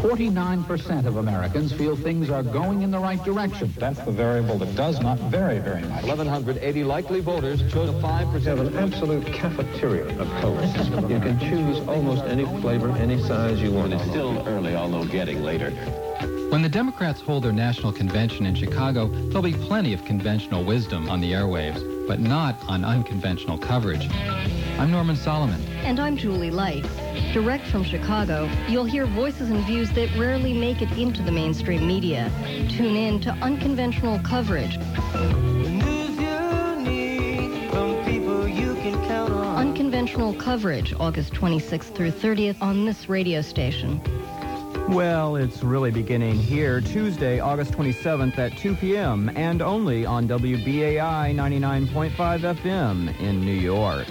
49% of Americans feel things are going in the right direction. That's the variable that does not vary very much. 1,180 likely voters chose 5%. We have an absolute cafeteria of colors. You can choose almost any flavor, any size you want. It's still early, although getting later. When the Democrats hold their national convention in Chicago, there'll be plenty of conventional wisdom on the airwaves, but not on unconventional coverage. I'm Norman Solomon. And I'm Julie Light. Direct from Chicago, you'll hear voices and views that rarely make it into the mainstream media. Tune in to unconventional coverage. The news you need from people you can count on. Unconventional coverage, August 26th through 30th on this radio station. Well, it's really beginning here, Tuesday, August 27th at 2 p.m., and only on WBAI 99.5 FM in New York.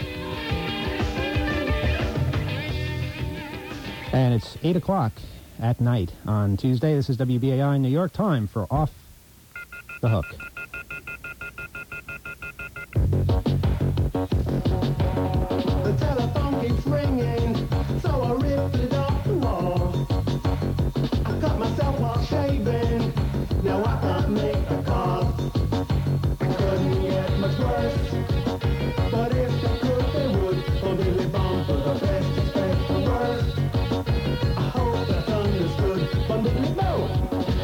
And it's 8 o'clock at night on Tuesday. This is WBAI New York. Time for Off the Hook. The telephone keeps ringing, so I ripped it off the wall. I cut myself while shaving, now I can't make a call. It couldn't get much worse, but if they could, they would. Oh, Billy Bump for the best, expect the worst. I hope that's understood, but Billy Bo.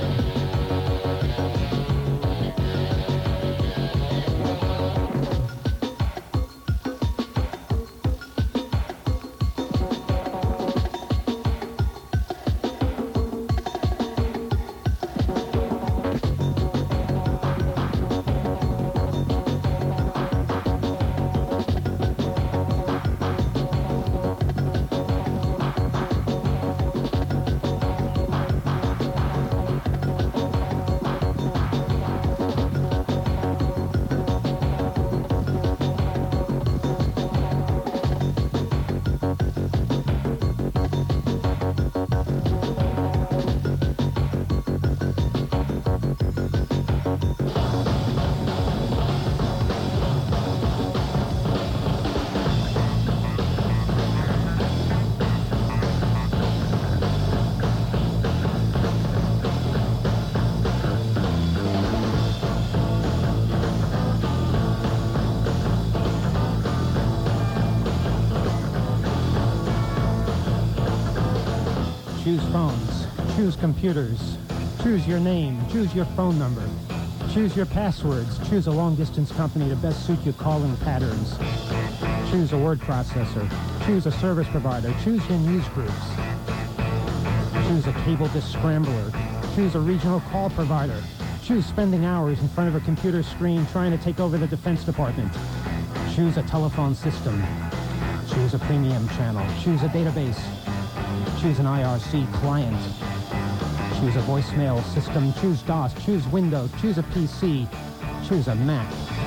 Choose phones, choose computers, choose your name, choose your phone number, choose your passwords, choose a long-distance company to best suit your calling patterns, choose a word processor, choose a service provider, choose your news groups, choose a cable disk scrambler, choose a regional call provider, choose spending hours in front of a computer screen trying to take over the Defense Department, choose a telephone system, choose a premium channel, choose a database, choose an IRC client, choose a voicemail system, choose DOS, choose Windows, choose a PC, choose a Mac.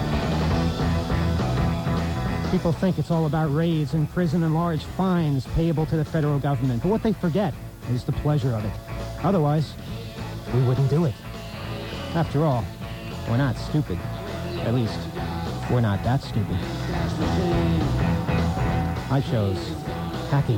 People think it's all about raids in prison and large fines payable to the federal government, but what they forget is the pleasure of it. Otherwise, we wouldn't do it. After all, we're not stupid. At least, we're not that stupid. I chose hacking.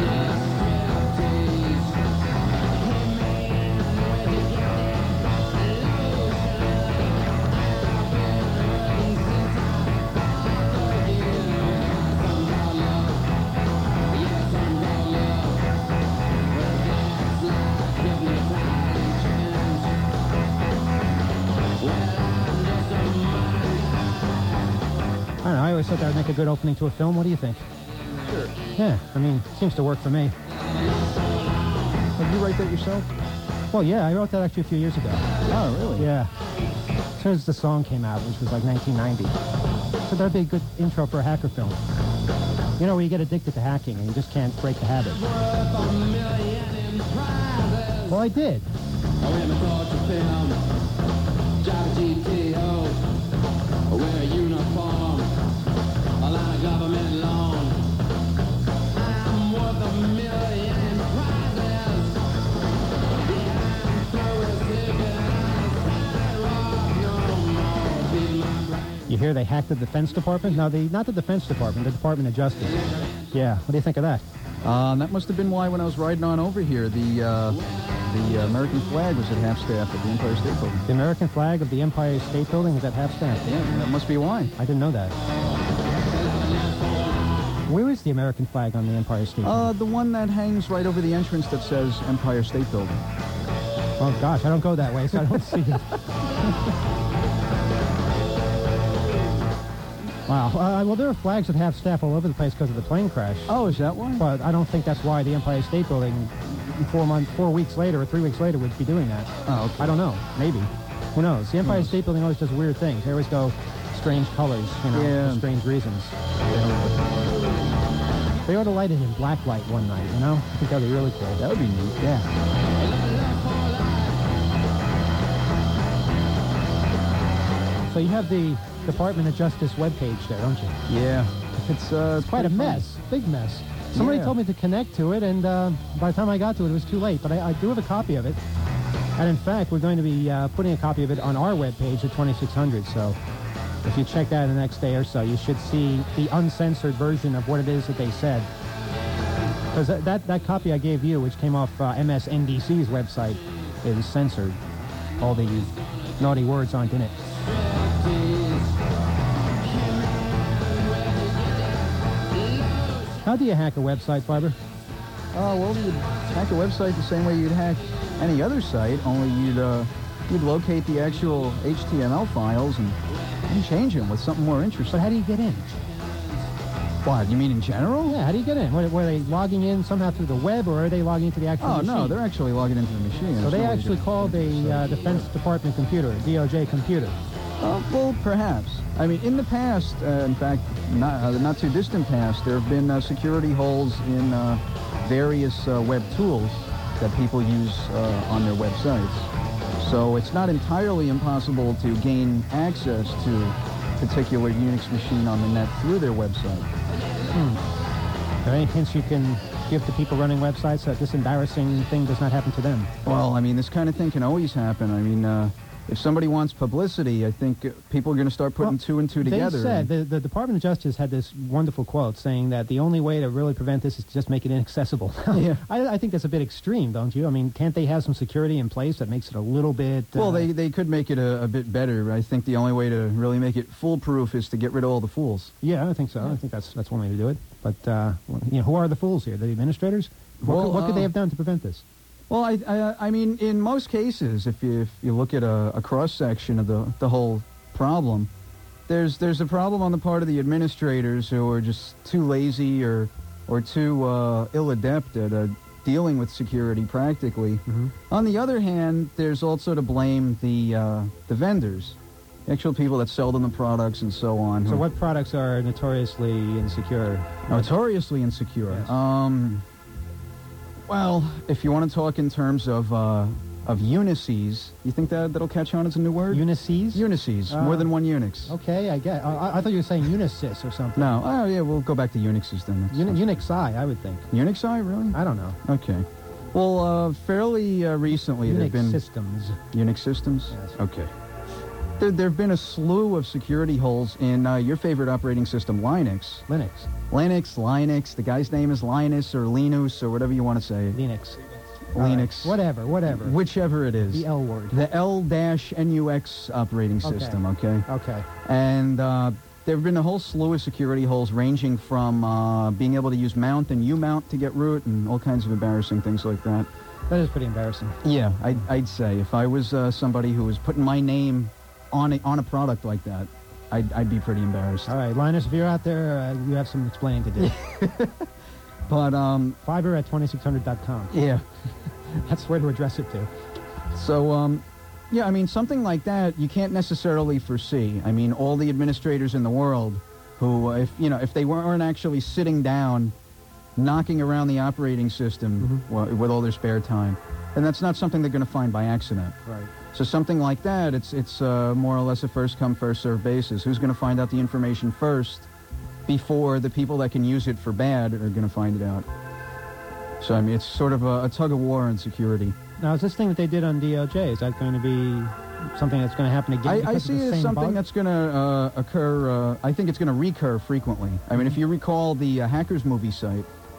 I don't know, I always thought that would make a good opening to a film. What do you think? Sure. Yeah, I mean, seems to work for me. Did you write that yourself? Well, yeah, I wrote that actually a few years ago. Oh, really? Yeah. As soon as the song came out, which was like 1990. So that'd be a good intro for a hacker film. You know, where you get addicted to hacking and you just can't break the habit. Well, I did. Wear a uniform, a lot of government loan. I'm worth $1 million in prizes. You hear they hacked the Defense Department? No, not the Defense Department, the Department of Justice. Yeah, what do you think of that? That must have been why when I was riding on over here, the American flag was at half-staff at the Empire State Building. The American flag of the Empire State Building is at half-staff. Yeah, that must be why. I didn't know that. Where is the American flag on the Empire State Building? The one that hangs right over the entrance that says Empire State Building. Oh, gosh, I don't go that way, so I don't see it. Wow. Well, there are flags at half-staff all over the place because of the plane crash. Oh, is that why? But I don't think that's why the Empire State Building 4 weeks later or 3 weeks later would be doing that. Oh, okay. I don't know. Maybe. Who knows? The Empire State Building always does weird things. They always go strange colors, for strange reasons. They ought to light it in black light one night, I think that would be really cool. That would be neat, yeah. So you have the Department of Justice webpage there, don't you? Yeah. It's quite a mess. Big mess. Somebody told me to connect to it, and by the time I got to it, it was too late. But I do have a copy of it. And in fact, we're going to be putting a copy of it on our webpage at 2600. So if you check that in the next day or so, you should see the uncensored version of what it is that they said. Because that copy I gave you, which came off MSNBC's website, is censored. All the naughty words aren't in it. How do you hack a website, Barbara? Well, you'd hack a website the same way you'd hack any other site, only you'd locate the actual HTML files and change them with something more interesting. But how do you get in? What, you mean in general? Yeah, how do you get in? Were they logging in somehow through the web, or are they logging into the actual machine? Oh, no, they're actually logging into the machine. So they actually called a Defense Department computer, a DOJ computer. Well, perhaps. I mean, in the past, in fact, not too distant past, there have been security holes in various web tools that people use on their websites. So it's not entirely impossible to gain access to a particular Unix machine on the net through their website. Are there any hints you can give to people running websites so that this embarrassing thing does not happen to them? Well, I mean, this kind of thing can always happen. I mean, if somebody wants publicity, I think people are going to start putting two and two together. They said, the Department of Justice had this wonderful quote saying that the only way to really prevent this is to just make it inaccessible. Yeah. I think that's a bit extreme, don't you? I mean, can't they have some security in place that makes it a little bit... Well, they could make it a bit better. I think the only way to really make it foolproof is to get rid of all the fools. Yeah, I think so. I think that's one way to do it. But, who are the fools here? The administrators? What could they have done to prevent this? Well, I mean, in most cases, if you look at a cross-section of the whole problem, there's a problem on the part of the administrators who are just too lazy or too ill-adept at dealing with security practically. Mm-hmm. On the other hand, there's also to blame the vendors, the actual people that sell them the products and so on. So what products are notoriously insecure? Notoriously insecure? Yes. Well, if you want to talk in terms of unices, you think that'll catch on as a new word? Unices? Unices, more than one Unix. Okay, I get. I thought you were saying Unisys or something. No, oh yeah, we'll go back to Unixes then. Unixi, I would think. Unixi, really? I don't know. Okay. Well, fairly recently there have been... systems. Unix systems? Yes. Okay. There have been a slew of security holes in your favorite operating system, Linux. Linux, the guy's name is Linus or Linus or whatever you want to say. Linux. Linux. Whatever. Whichever it is. The L word. The L-NUX operating system, okay? Okay. And there have been a whole slew of security holes ranging from being able to use mount and umount to get root and all kinds of embarrassing things like that. That is pretty embarrassing. Yeah, I'd say. If I was somebody who was putting my name on a product like that, I'd be pretty embarrassed. All right, Linus, if you're out there, you have some explaining to do. But, Fiverr at 2600.com. Yeah. That's where to address it to. So, yeah, I mean, something like that you can't necessarily foresee. I mean, all the administrators in the world who, if they weren't actually sitting down, knocking around the operating system with all their spare time, then that's not something they're going to find by accident. Right. So something like that, it's more or less a first-come, first-served basis. Who's going to find out the information first before the people that can use it for bad are going to find it out? So, I mean, it's sort of a tug-of-war in security. Now, is this thing that they did on DOJ, is that going to be something that's going to happen again? I see it as something that's going to occur. I think it's going to recur frequently. I mean, if you recall the Hackers movie site,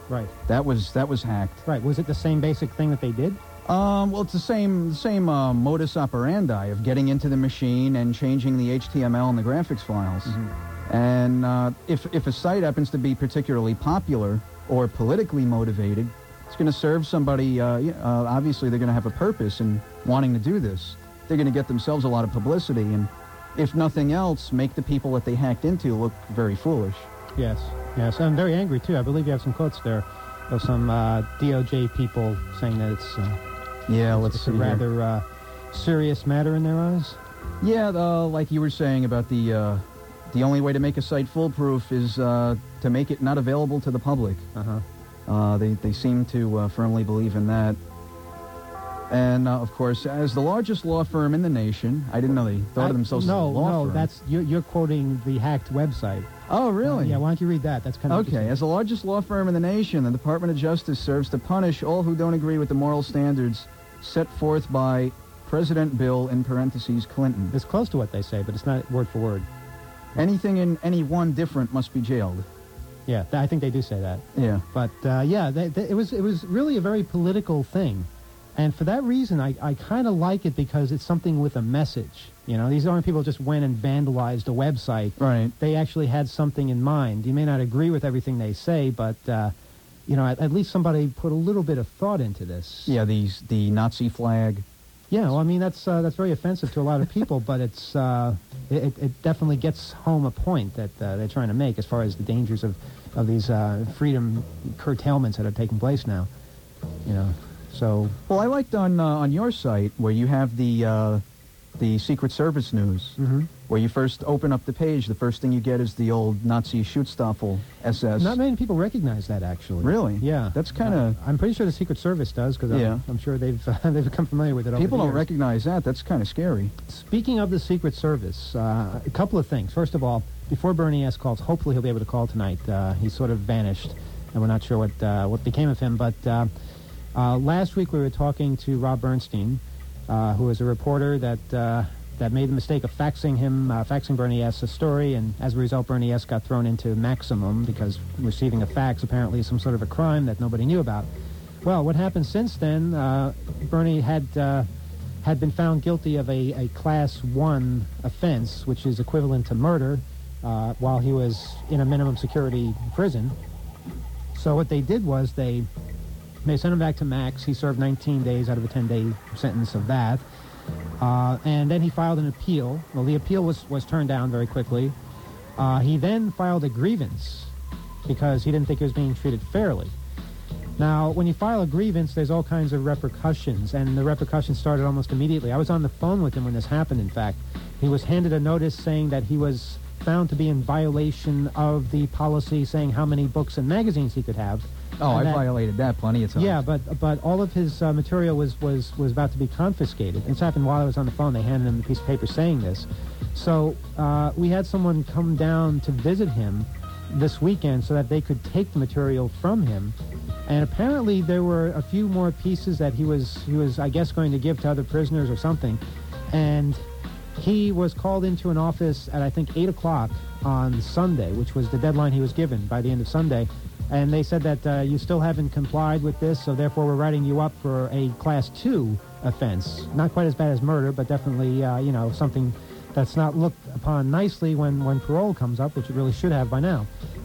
Right. That was hacked. Right. Was it the same basic thing that they did? Well, it's the same modus operandi of getting into the machine and changing the HTML and the graphics files. And if a site happens to be particularly popular or politically motivated, it's going to serve somebody. Obviously, they're going to have a purpose in wanting to do this. They're going to get themselves a lot of publicity, and if nothing else, make the people that they hacked into look very foolish. Yes. Yes. I'm very angry too. I believe you have some quotes there of some DOJ people saying that it's. It's a rather serious matter in their eyes. Yeah, like you were saying about the only way to make a site foolproof is to make it not available to the public. They seem to firmly believe in that. And of course, as the largest law firm in the nation, I didn't know they thought of themselves as a law firm. No, that's you're quoting the hacked website. Oh, really? Yeah. Why don't you read that? That's kind of okay. As the largest law firm in the nation, the Department of Justice serves to punish all who don't agree with the moral standards set forth by President Bill, in parentheses, Clinton. It's close to what they say, but it's not word for word. Anything in any one different must be jailed. Yeah, I think they do say that. Yeah. But, it was really a very political thing. And for that reason, I kind of like it because it's something with a message. You know, these aren't people who just went and vandalized a website. Right. They actually had something in mind. You may not agree with everything they say, but... at least somebody put a little bit of thought into this. Yeah, the Nazi flag. Yeah, well, I mean, that's very offensive to a lot of people, but it's it definitely gets home a point that they're trying to make as far as the dangers of these freedom curtailments that are taking place now. You know, so... Well, I liked on your site where you have the Secret Service news, where you first open up the page, the first thing you get is the old Nazi Schutzstaffel SS. Not many people recognize that, actually. Really? Yeah. That's kind of... I'm pretty sure the Secret Service does, because I'm sure they've become familiar with it over the People don't years. recognize that. That's kind of scary. Speaking of the Secret Service, a couple of things. First of all, before Bernie S. calls, hopefully he'll be able to call tonight. He's sort of vanished, and we're not sure what became of him. But last week we were talking to Rob Bernstein, who is a reporter that made the mistake of faxing Bernie S. a story, and as a result, Bernie S. got thrown into maximum because receiving a fax apparently is some sort of a crime that nobody knew about. Well, what happened since then, Bernie had been found guilty of a Class 1 offense, which is equivalent to murder, while he was in a minimum security prison. So what they did was they sent him back to Max. He served 19 days out of a 10-day sentence of that. And then he filed an appeal. Well, the appeal was turned down very quickly. He then filed a grievance because he didn't think he was being treated fairly. Now, when you file a grievance, there's all kinds of repercussions, and the repercussions started almost immediately. I was on the phone with him when this happened, in fact. He was handed a notice saying that he was found to be in violation of the policy saying how many books and magazines he could have. Oh, I violated that plenty of times. Yeah, but all of his material was about to be confiscated. This happened while I was on the phone. They handed him a piece of paper saying this. So we had someone come down to visit him this weekend so that they could take the material from him. And apparently there were a few more pieces that he was I guess, going to give to other prisoners or something. And he was called into an office at, I think, 8 o'clock on Sunday, which was the deadline he was given by the end of Sunday. And they said that you still haven't complied with this, so therefore we're writing you up for a Class 2 offense. Not quite as bad as murder, but definitely, something that's not looked upon nicely when parole comes up, which it really should have by now.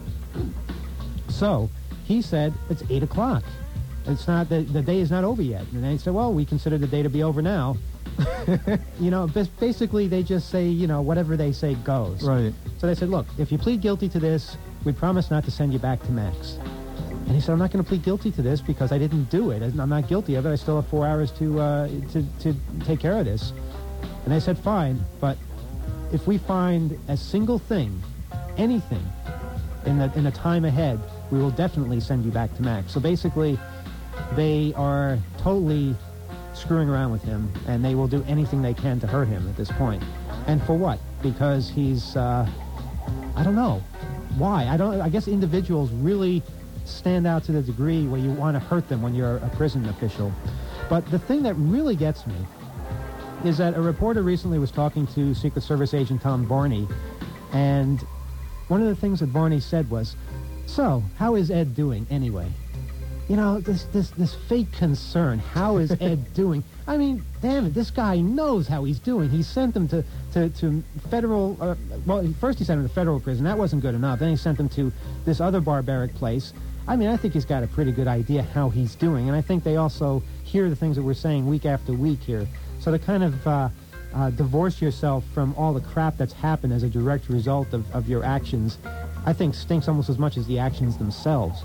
So he said, it's 8 o'clock. It's not, the day is not over yet. And they said, well, we consider the day to be over now. Basically they just say, whatever they say goes. Right. So they said, look, if you plead guilty to this, we promise not to send you back to Max. And he said, I'm not going to plead guilty to this because I didn't do it. I'm not guilty of it. I still have 4 hours to take care of this. And they said, fine, but if we find a single thing, anything, in the time ahead, we will definitely send you back to Max. So basically, they are totally screwing around with him, and they will do anything they can to hurt him at this point. And for what? Because he's, I don't know. Why? I guess individuals really stand out to the degree where you want to hurt them when you're a prison official. But the thing that really gets me is that a reporter recently was talking to Secret Service agent Tom Barney, and one of the things that Barney said was, so, how is Ed doing anyway? you know, this fake concern. How is Ed doing? I mean, damn it, this guy knows how he's doing. He sent them to federal, well, first he sent him to federal prison. That wasn't good enough. Then he sent them to this other barbaric place. I mean, I think he's got a pretty good idea how he's doing. And I think they also hear the things that we're saying week after week here. So to kind of divorce yourself from all the crap that's happened as a direct result of your actions, I think stinks almost as much as the actions themselves.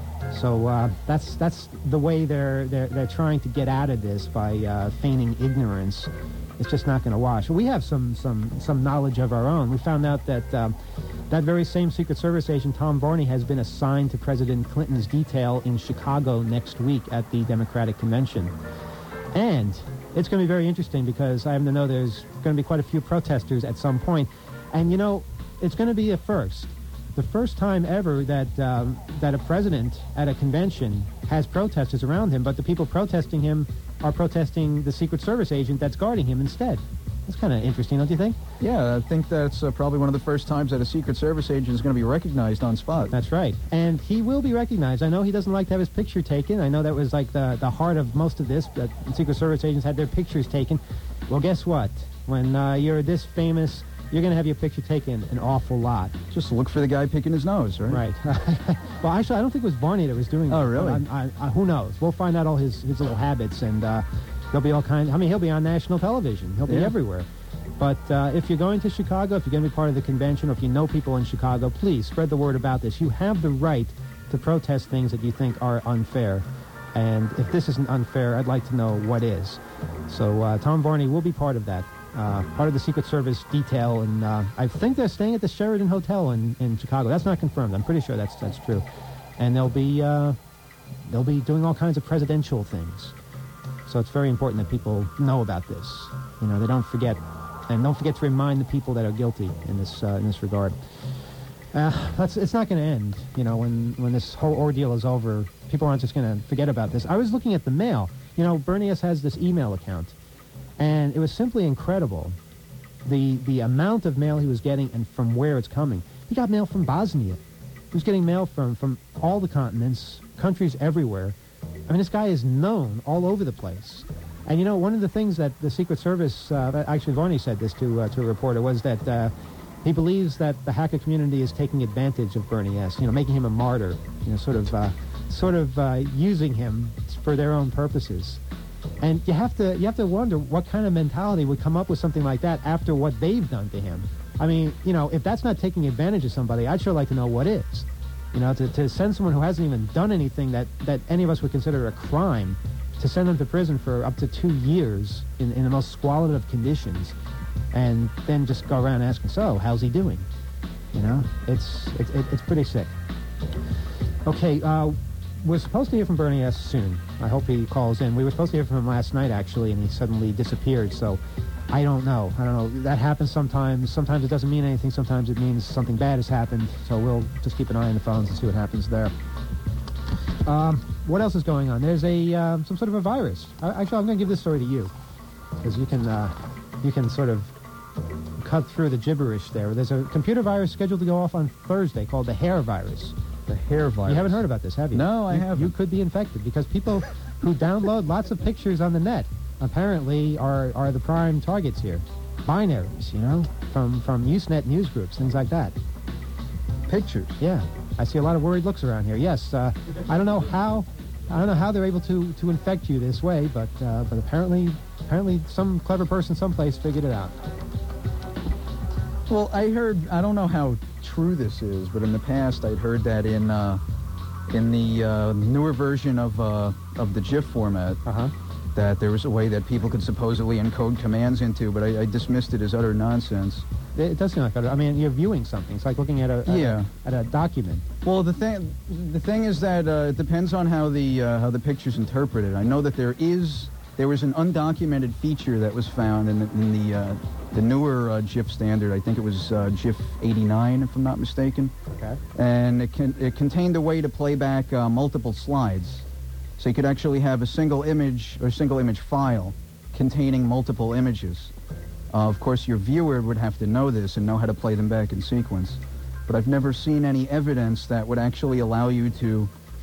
So that's the way they're trying to get out of this by feigning ignorance. It's just not going to wash. We have some knowledge of our own. We found out that that very same Secret Service agent, Tom Varney, has been assigned to President Clinton's detail in Chicago next week at the Democratic Convention. And it's going to be very interesting because I happen to know there's going to be quite a few protesters at some point. And, you know, it's going to be a first. The first time ever that that a president at a convention has protesters around him, but the people protesting him are protesting the Secret Service agent that's guarding him instead. That's kind of interesting, don't you think? Yeah, I think that's probably one of the first times that a Secret Service agent is going to be recognized on spot. That's right. And he will be recognized. I know he doesn't like to have his picture taken. I know that was like the heart of most of this, that Secret Service agents had their pictures taken. Well, guess what? When you're this famous, you're going to have your picture taken an awful lot. Just look for the guy picking his nose, right? Right. Well, actually, I don't think it was Barney that was doing that. Oh, really? Who knows? We'll find out all his little habits, and there'll be all kinds. I mean, he'll be on national television. He'll be everywhere. But if you're going to Chicago, if you're going to be part of the convention, or if you know people in Chicago, please spread the word about this. You have the right to protest things that you think are unfair. And if this isn't unfair, I'd like to know what is. So Tom Varney will be part of that. Part of the Secret Service detail, and I think they're staying at the Sheraton Hotel in Chicago. That's not confirmed. I'm pretty sure that's true. And they'll be doing all kinds of presidential things. So it's very important that people know about this. You know, they don't forget, and don't forget to remind the people that are guilty in this regard. It's not going to end. You know, when this whole ordeal is over, people aren't just going to forget about this. I was looking at the mail. You know, Bernie S. has this email account. And it was simply incredible, the amount of mail he was getting and from where it's coming. He got mail from Bosnia. He was getting mail from all the continents, countries everywhere. I mean, this guy is known all over the place. And, you know, one of the things that the Secret Service, actually Varney said this to a reporter, was that he believes that the hacker community is taking advantage of Bernie S., you know, making him a martyr, you know, sort of using him for their own purposes. And you have to wonder what kind of mentality would come up with something like that after what they've done to him. I mean, you know, if that's not taking advantage of somebody, I'd sure like to know what is. You know, to send someone who hasn't even done anything that any of us would consider a crime, to send them to prison for up to 2 years in the most squalid of conditions, and then just go around asking, so, how's he doing? You know, it's pretty sick. Okay, we're supposed to hear from Bernie S. soon. I hope he calls in. We were supposed to hear from him last night, actually, and he suddenly disappeared, so I don't know. That happens sometimes. Sometimes it doesn't mean anything. Sometimes it means something bad has happened, so we'll just keep an eye on the phones and see what happens there. What else is going on? There's some sort of a virus. Actually, I'm going to give this story to you, because you can sort of cut through the gibberish there. There's a computer virus scheduled to go off on Thursday called the hair virus. The hair virus. You haven't heard about this, have you? No, I haven't. You could be infected because people who download lots of pictures on the net apparently are the prime targets here. Binaries, you know, from Usenet news groups, things like that. Pictures. Yeah, I see a lot of worried looks around here. Yes, I don't know how they're able to infect you this way, but apparently some clever person someplace figured it out. Well, I don't know how true this is, but in the past I'd heard that in the newer version of the GIF format, that there was a way that people could supposedly encode commands into, but I dismissed it as utter nonsense. It does seem like utter. I mean, you're viewing something. It's like looking at a document. Well, the thing is that it depends on how the picture's interpreted. I know that there was an undocumented feature that was found in the newer GIF standard. I think it was GIF 89, if I'm not mistaken. Okay. And it contained a way to play back multiple slides. So you could actually have a single image or single image file containing multiple images. Of course, your viewer would have to know this and know how to play them back in sequence. But I've never seen any evidence that would actually allow you to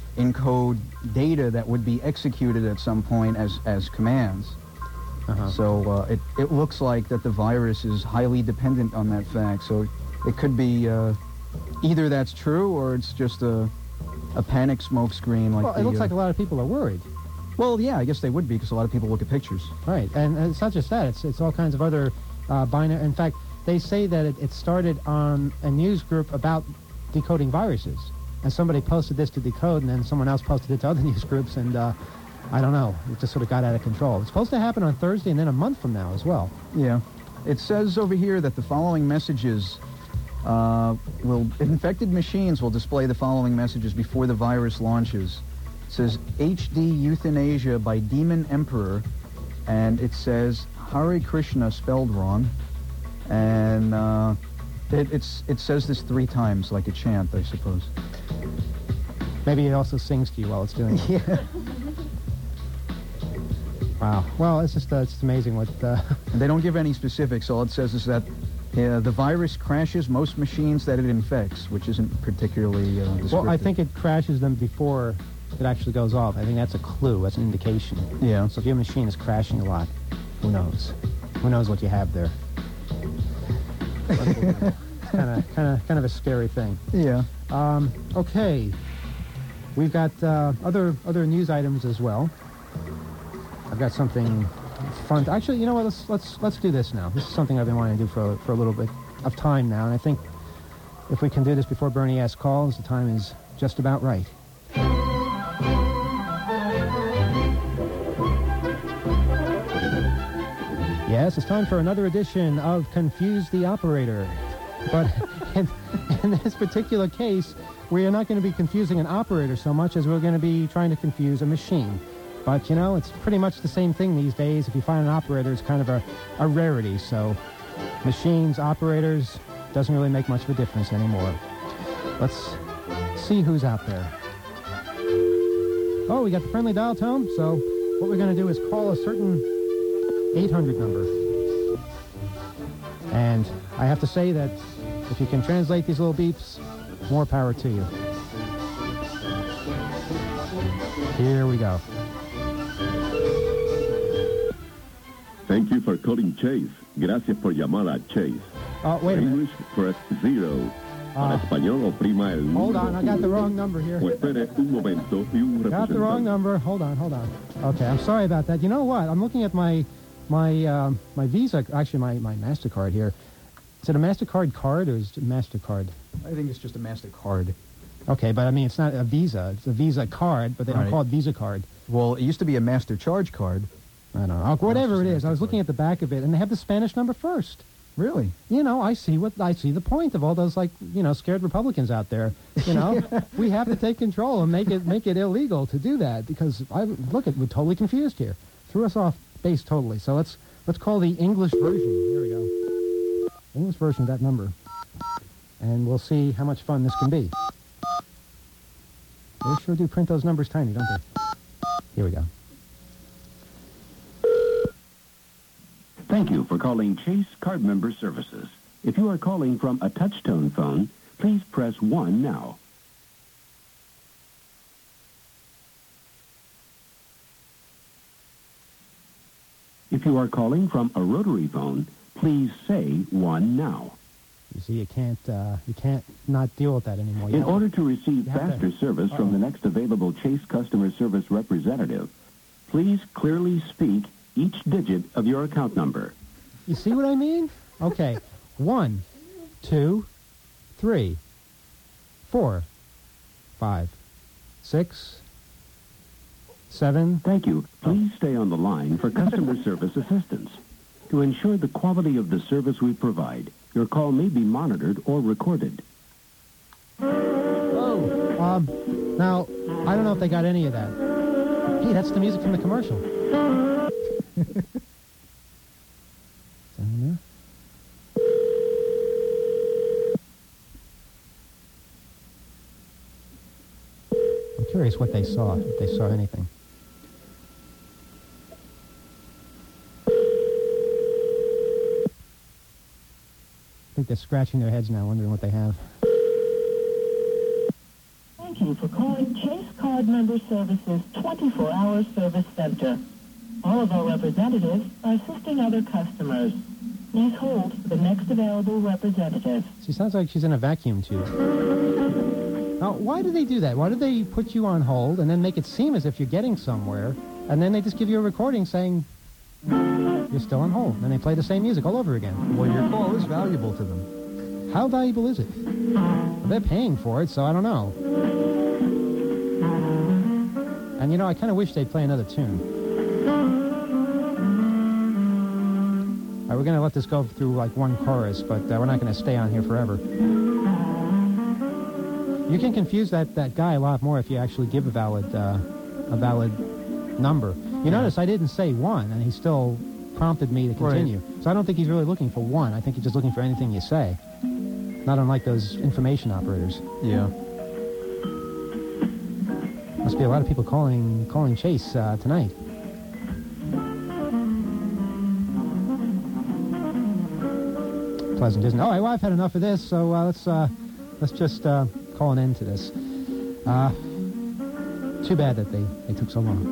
encode data that would be executed at some point as commands. So it looks like that the virus is highly dependent on that fact. So it could be either that's true or it's just a panic smoke screen. Like well, it looks like a lot of people are worried. Well, yeah, I guess they would be because a lot of people look at pictures. Right, and it's not just that. It's all kinds of other binary. In fact, they say that it started on a news group about decoding viruses. And somebody posted this to decode, and then someone else posted it to other news groups, and I don't know. It just sort of got out of control. It's supposed to happen on Thursday and then a month from now as well. Yeah. It says over here that the following messages infected machines will display the following messages before the virus launches. It says HD Euthanasia by Demon Emperor, and it says Hare Krishna spelled wrong, and it says this 3 times like a chant, I suppose. Maybe it also sings to you while it's doing it. Yeah. Wow. Well, it's just it's amazing what... And they don't give any specifics. All it says is that the virus crashes most machines that it infects, which isn't particularly descriptive. Well, I think it crashes them before it actually goes off. I think that's a clue. That's an indication. Yeah. So if your machine is crashing a lot, who knows? Who knows what you have there? kind of a scary thing. Yeah. Okay. We've got other news items as well. I've got something fun. Actually, you know what? Let's do this now. This is something I've been wanting to do for a little bit of time now, and I think if we can do this before Bernie asks calls, the time is just about right. Yes, it's time for another edition of Confuse the Operator. But in this particular case, we are not going to be confusing an operator so much as we're going to be trying to confuse a machine. But, you know, it's pretty much the same thing these days. If you find an operator, it's kind of a rarity. So machines, operators, doesn't really make much of a difference anymore. Let's see who's out there. Oh, we got the friendly dial tone. So what we're going to do is call a certain 800 number. And I have to say that if you can translate these little beeps, more power to you. Here we go. Thank you for calling Chase. Gracias por llamar a Chase. Wait a minute. English, press 0. Para español, oprima el Hold on, I got the wrong number here. O espere un momento y un representante. Got the wrong number. Hold on. Okay, I'm sorry about that. You know what? I'm looking at my Visa, actually my MasterCard here. Is it a MasterCard card or is it MasterCard? I think it's just a MasterCard. Okay, but I mean, it's not a Visa. It's a Visa card, but they don't call it Visa card. Well, it used to be a Master Charge card. I don't know. Whatever it is, I was looking at the back of it, and they have the Spanish number first. Really? You know, I see the point of all those, like, you know, scared Republicans out there. You know, we have to take control and make it illegal to do that because we're totally confused here. Threw us off base totally. So let's call the English version. Here we go. English version of that number, and we'll see how much fun this can be. They sure do print those numbers tiny, don't they? Here we go. Thank you for calling Chase Card Member Services. If you are calling from a touch-tone phone, please press 1 now. If you are calling from a rotary phone, please say 1 now. You see, you can't not deal with that anymore. In order to receive faster service from the next available Chase customer service representative, please clearly speak each digit of your account number. You see what I mean? Okay. 1, 2, 3, 4, 5, 6, 7. Thank you. Please stay on the line for customer service assistance. To ensure the quality of the service we provide, your call may be monitored or recorded. Oh, now, I don't know if they got any of that. Hey, that's the music from the commercial. Down there. I'm curious what they saw, if they saw anything. I think they're scratching their heads now, wondering what they have. Thank you for calling Chase Card Member Services 24-hour service center. All of our representatives are assisting other customers. Please hold for the next available representative. She sounds like she's in a vacuum tube. Now, why do they do that? Why do they put you on hold and then make it seem as if you're getting somewhere, and then they just give you a recording saying you're still on hold, and they play the same music all over again? Well, your call is valuable to them. How valuable is it? Well, they're paying for it, so I don't know. And, you know, I kind of wish they'd play another tune. All right, we're going to let this go through like one chorus, but we're not going to stay on here forever. You can confuse that guy a lot more if you actually give a valid number. You notice I didn't say 1, and he still prompted me to continue. Right. So I don't think he's really looking for 1. I think he's just looking for anything you say. Not unlike those information operators. Yeah. Must be a lot of people calling Chase tonight. Pleasant, isn't it? All right, well, I've had enough of this, so let's just call an end to this. Too bad that they took so long.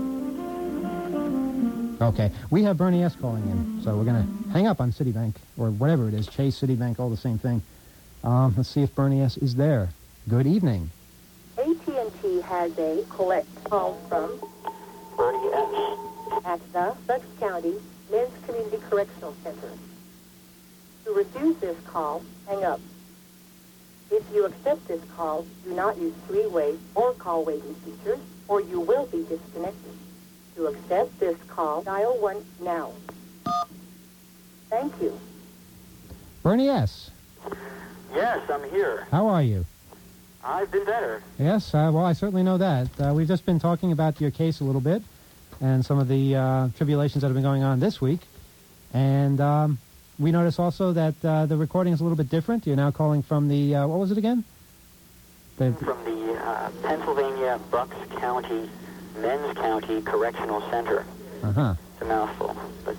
Okay, we have Bernie S. calling in, so we're going to hang up on Citibank, or whatever it is, Chase, Citibank, all the same thing. Let's see if Bernie S. is there. Good evening. AT&T has a collect call from Bernie S. at the Bucks County Men's Community Correctional Center. To refuse this call, hang up. If you accept this call, do not use three-way or call waiting features, or you will be disconnected. To accept this call, dial 1 now. Thank you. Bernie S. Yes, I'm here. How are you? I've been better. Yes, well, I certainly know that. We've just been talking about your case a little bit and some of the tribulations that have been going on this week. And we notice also that the recording is a little bit different. You're now calling from the, what was it again? From the Pennsylvania Bucks County Men's County Correctional Center. Uh-huh. It's a mouthful. But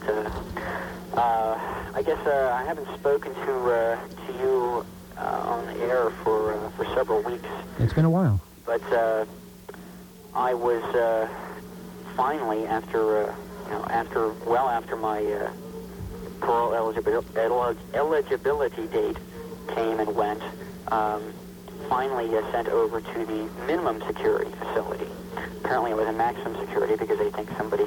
I guess I haven't spoken to you on the air for several weeks. It's been a while. But I was finally, after my parole eligibility date came and went, finally sent over to the minimum security facility. Apparently it was a maximum security because they think somebody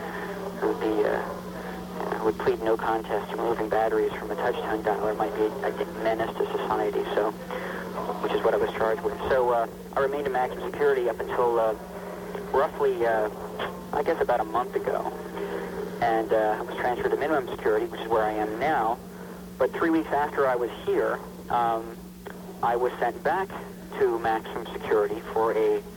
who would plead no contest to removing batteries from a touch-tone dialer might be a menace to society, so, which is what I was charged with. So I remained in maximum security up until roughly, I guess about a month ago. And I was transferred to minimum security, which is where I am now. But 3 weeks after I was here, I was sent back to maximum security for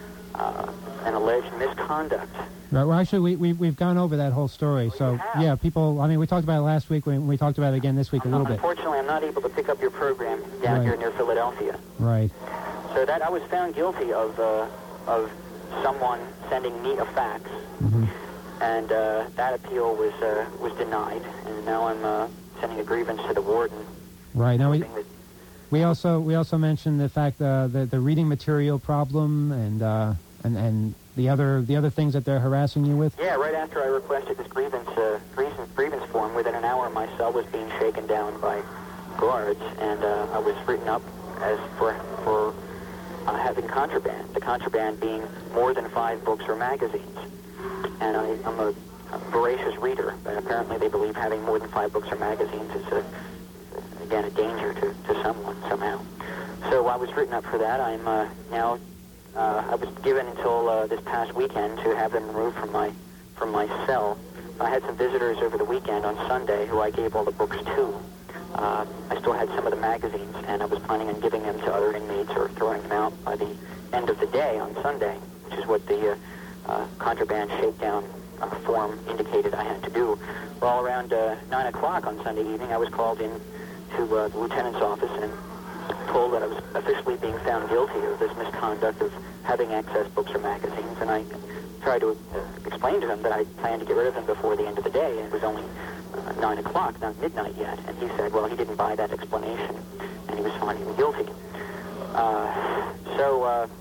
an alleged misconduct. Right, well, actually, we've gone over that whole story. So, yeah, people, I mean, we talked about it last week. We talked about it again this week a little bit. Unfortunately, I'm not able to pick up your program down here near Philadelphia. Right. So that I was found guilty of someone sending me a fax. Mm-hmm. And that appeal was denied, and now I'm sending a grievance to the warden. Right. Now we also mentioned the fact the reading material problem and the other things that they're harassing you with. Yeah. Right after I requested this grievance form, within an hour my cell was being shaken down by guards, and I was written up as for having contraband. The contraband being more than 5 books or magazines. And I'm a voracious reader, but apparently they believe having more than 5 books or magazines is, again, a danger to someone, somehow. So I was written up for that. I'm now, I was given until this past weekend to have them removed from my cell. I had some visitors over the weekend on Sunday who I gave all the books to. I still had some of the magazines, and I was planning on giving them to other inmates or throwing them out by the end of the day on Sunday, which is what the contraband shakedown form indicated I had to do. Well, around 9 o'clock on Sunday evening, I was called in to the lieutenant's office and told that I was officially being found guilty of this misconduct of having excess books or magazines, and I tried to explain to him that I planned to get rid of them before the end of the day, and it was only 9 o'clock, not midnight yet, and he said, well, he didn't buy that explanation, and he was finding me guilty. So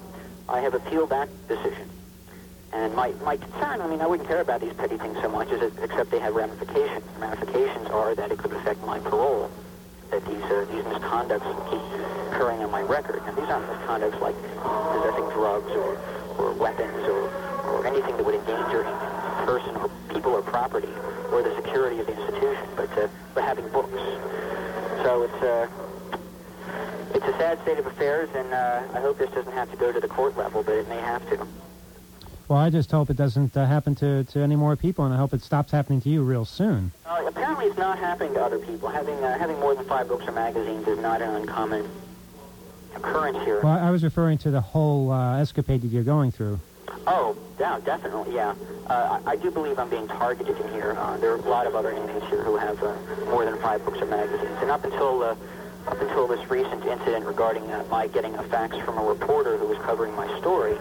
I have appealed that decision. And my concern, I mean, I wouldn't care about these petty things so much, except they have ramifications. The ramifications are that it could affect my parole, that these misconducts keep occurring on my record. And these aren't misconducts like possessing drugs or weapons or anything that would endanger a person or people or property or the security of the institution, but having books. So it's a sad state of affairs, and I hope this doesn't have to go to the court level, but it may have to. Well, I just hope it doesn't happen to any more people, and I hope it stops happening to you real soon. Apparently it's not happening to other people. Having more than 5 books or magazines is not an uncommon occurrence here. Well, I was referring to the whole escapade that you're going through. Oh, yeah, definitely, yeah. I do believe I'm being targeted in here. There are a lot of other inmates here who have more than 5 books or magazines. And up until this recent incident regarding my getting a fax from a reporter who was covering my story,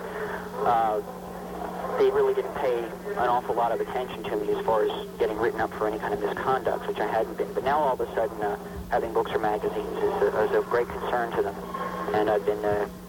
they really didn't pay an awful lot of attention to me as far as getting written up for any kind of misconduct, which I hadn't been. But now all of a sudden, having books or magazines is of great concern to them. And I've been,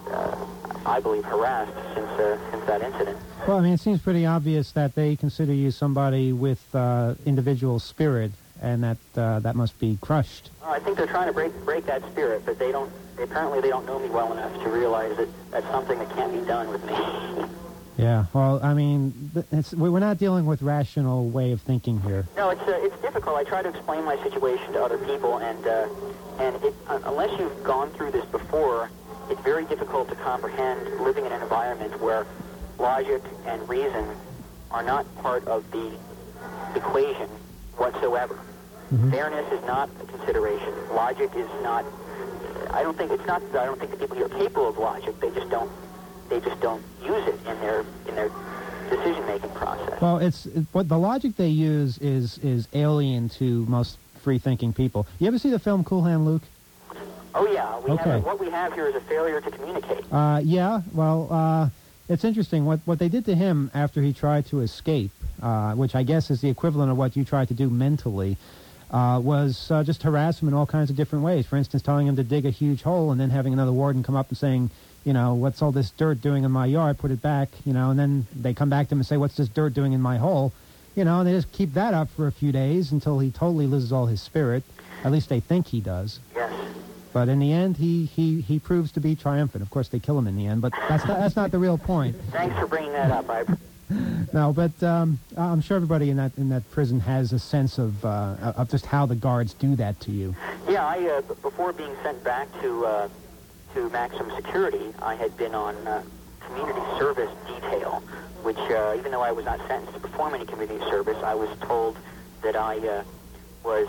I believe, harassed since that incident. Well, I mean, it seems pretty obvious that they consider you somebody with individual spirit, and that must be crushed. I think they're trying to break that spirit, but apparently they don't know me well enough to realize that that's something that can't be done with me. Yeah, well, I mean, we're not dealing with rational way of thinking here. No, it's difficult. I try to explain my situation to other people, and unless you've gone through this before, it's very difficult to comprehend living in an environment where logic and reason are not part of the equation whatsoever. Mm-hmm. Fairness is not a consideration. Logic is not. I don't think the people here are capable of logic. They just don't use it in their decision-making process. Well, what the logic they use is alien to most free-thinking people. You ever see the film Cool Hand Luke? Oh yeah, what we have here is a failure to communicate. Yeah, well, it's interesting what they did to him after he tried to escape, which I guess is the equivalent of what you tried to do mentally. Was just harass him in all kinds of different ways. For instance, telling him to dig a huge hole and then having another warden come up and saying, what's all this dirt doing in my yard? Put it back, and then they come back to him and say, what's this dirt doing in my hole? And they just keep that up for a few days until he totally loses all his spirit. At least they think he does. Yes. But in the end, he proves to be triumphant. Of course, they kill him in the end, but that's not the real point. Thanks for bringing that up. No, but I'm sure everybody in that prison has a sense of just how the guards do that to you. Yeah, before being sent back to maximum security, I had been on community service detail, which even though I was not sentenced to perform any community service, I was told that I was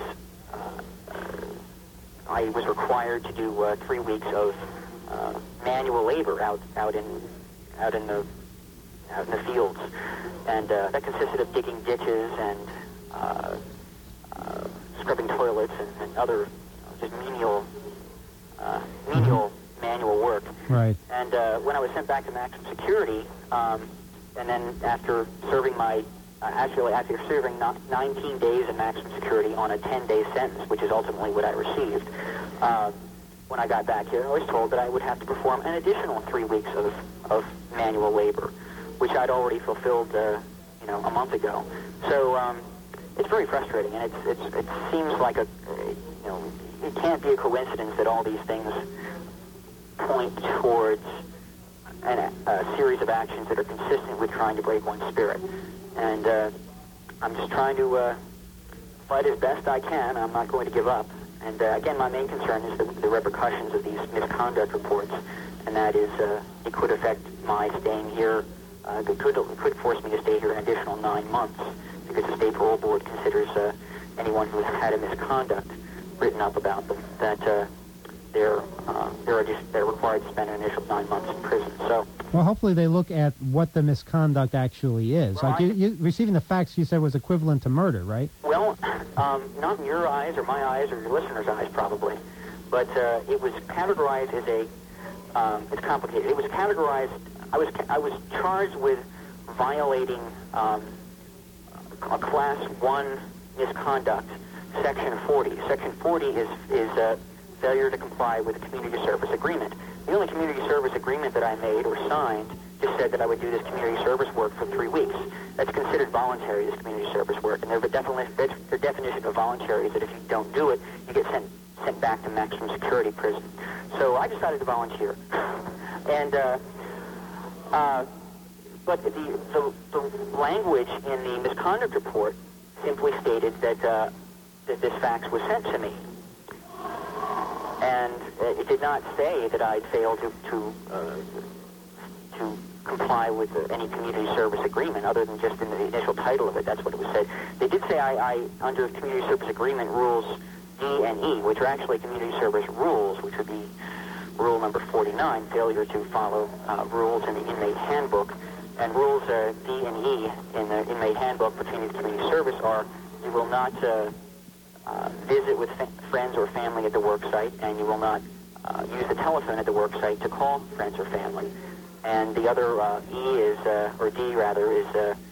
required to do 3 weeks of manual labor out in the fields, and that consisted of digging ditches and scrubbing toilets and other just menial manual work. Right. And when I was sent back to maximum security, and then after serving after serving 19 days in maximum security on a 10-day sentence, which is ultimately what I received, when I got back here, I was told that I would have to perform an additional 3 weeks of manual labor, which I'd already fulfilled, a month ago. So it's very frustrating, and it seems like it can't be a coincidence that all these things point towards a series of actions that are consistent with trying to break one's spirit. And I'm just trying to fight as best I can. I'm not going to give up. And again, my main concern is the repercussions of these misconduct reports, and that is it could affect my staying here. It could force me to stay here an additional 9 months, because the State Parole Board considers anyone who has had a misconduct written up about them that they're required to spend an initial 9 months in prison. So, well, hopefully they look at what the misconduct actually is. Well, like you receiving the facts you said was equivalent to murder, right? Well, not in your eyes or my eyes or your listeners' eyes probably, but it was categorized as it's complicated. It was categorized. I was charged with violating a Class 1 misconduct, Section 40. Section 40 is failure to comply with a community service agreement. The only community service agreement that I made or signed just said that I would do this community service work for 3 weeks. That's considered voluntary, this community service work, and their definition of voluntary is that if you don't do it, you get sent back to maximum security prison. So I decided to volunteer. And, but the language in the misconduct report simply stated that, that this fax was sent to me. And it did not say that I'd failed to comply with any community service agreement, other than just in the initial title of it. That's what it was said. They did say I under community service agreement rules D and E, which are actually community service rules, which would be rule number 49, failure to follow rules in the inmate handbook. And rules D and E in the inmate handbook pertaining to community service are: you will not visit with friends or family at the work site, and you will not use the telephone at the work site to call friends or family. And the other E is, or D rather, is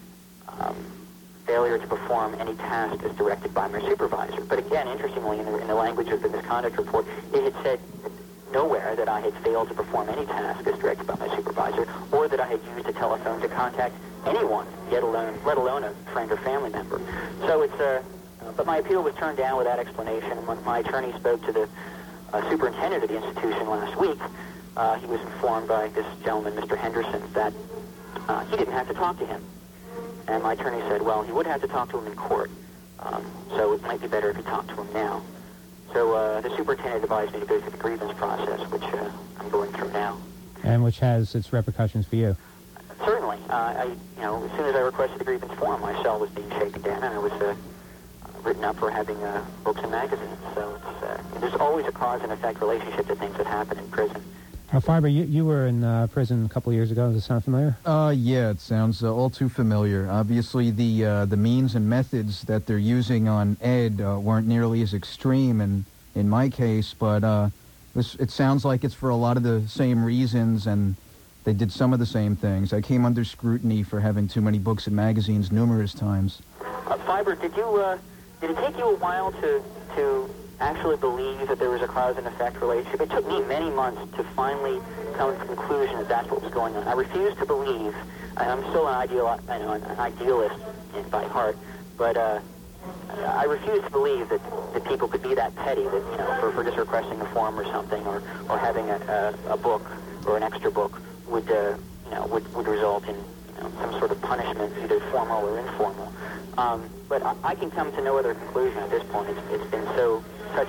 failure to perform any task as directed by my supervisor. But again, interestingly, in the language of the misconduct report, it had said nowhere that I had failed to perform any task as directed by my supervisor, or that I had used a telephone to contact anyone, let alone a friend or family member. So it's but my appeal was turned down with that explanation. And when my attorney spoke to the superintendent of the institution last week, he was informed by this gentleman, Mr. Henderson, that he didn't have to talk to him. And my attorney said, well, he would have to talk to him in court, so it might be better if he talked to him now. So the superintendent advised me to go through the grievance process, which I'm going through now. And which has its repercussions for you. Certainly. As soon as I requested the grievance form, my cell was being shaken down, and I was written up for having books and magazines. So there's always a cause and effect relationship to things that happen in prison. Farber, you were in prison a couple of years ago. Does it sound familiar? Yeah, it sounds all too familiar. Obviously, the means and methods that they're using on Ed weren't nearly as extreme in my case, but it sounds like it's for a lot of the same reasons, and they did some of the same things. I came under scrutiny for having too many books and magazines numerous times. Farber, did it take you a while to actually believe that there was a cause and effect relationship? It took me many months to finally come to the conclusion that that's what was going on. I refuse to believe, and I'm still an idealist by heart, but I refuse to believe that people could be that petty, that for just requesting a form or something, or having a book or an extra book would result in some sort of punishment, either formal or informal. But I can come to no other conclusion at this point. It's been such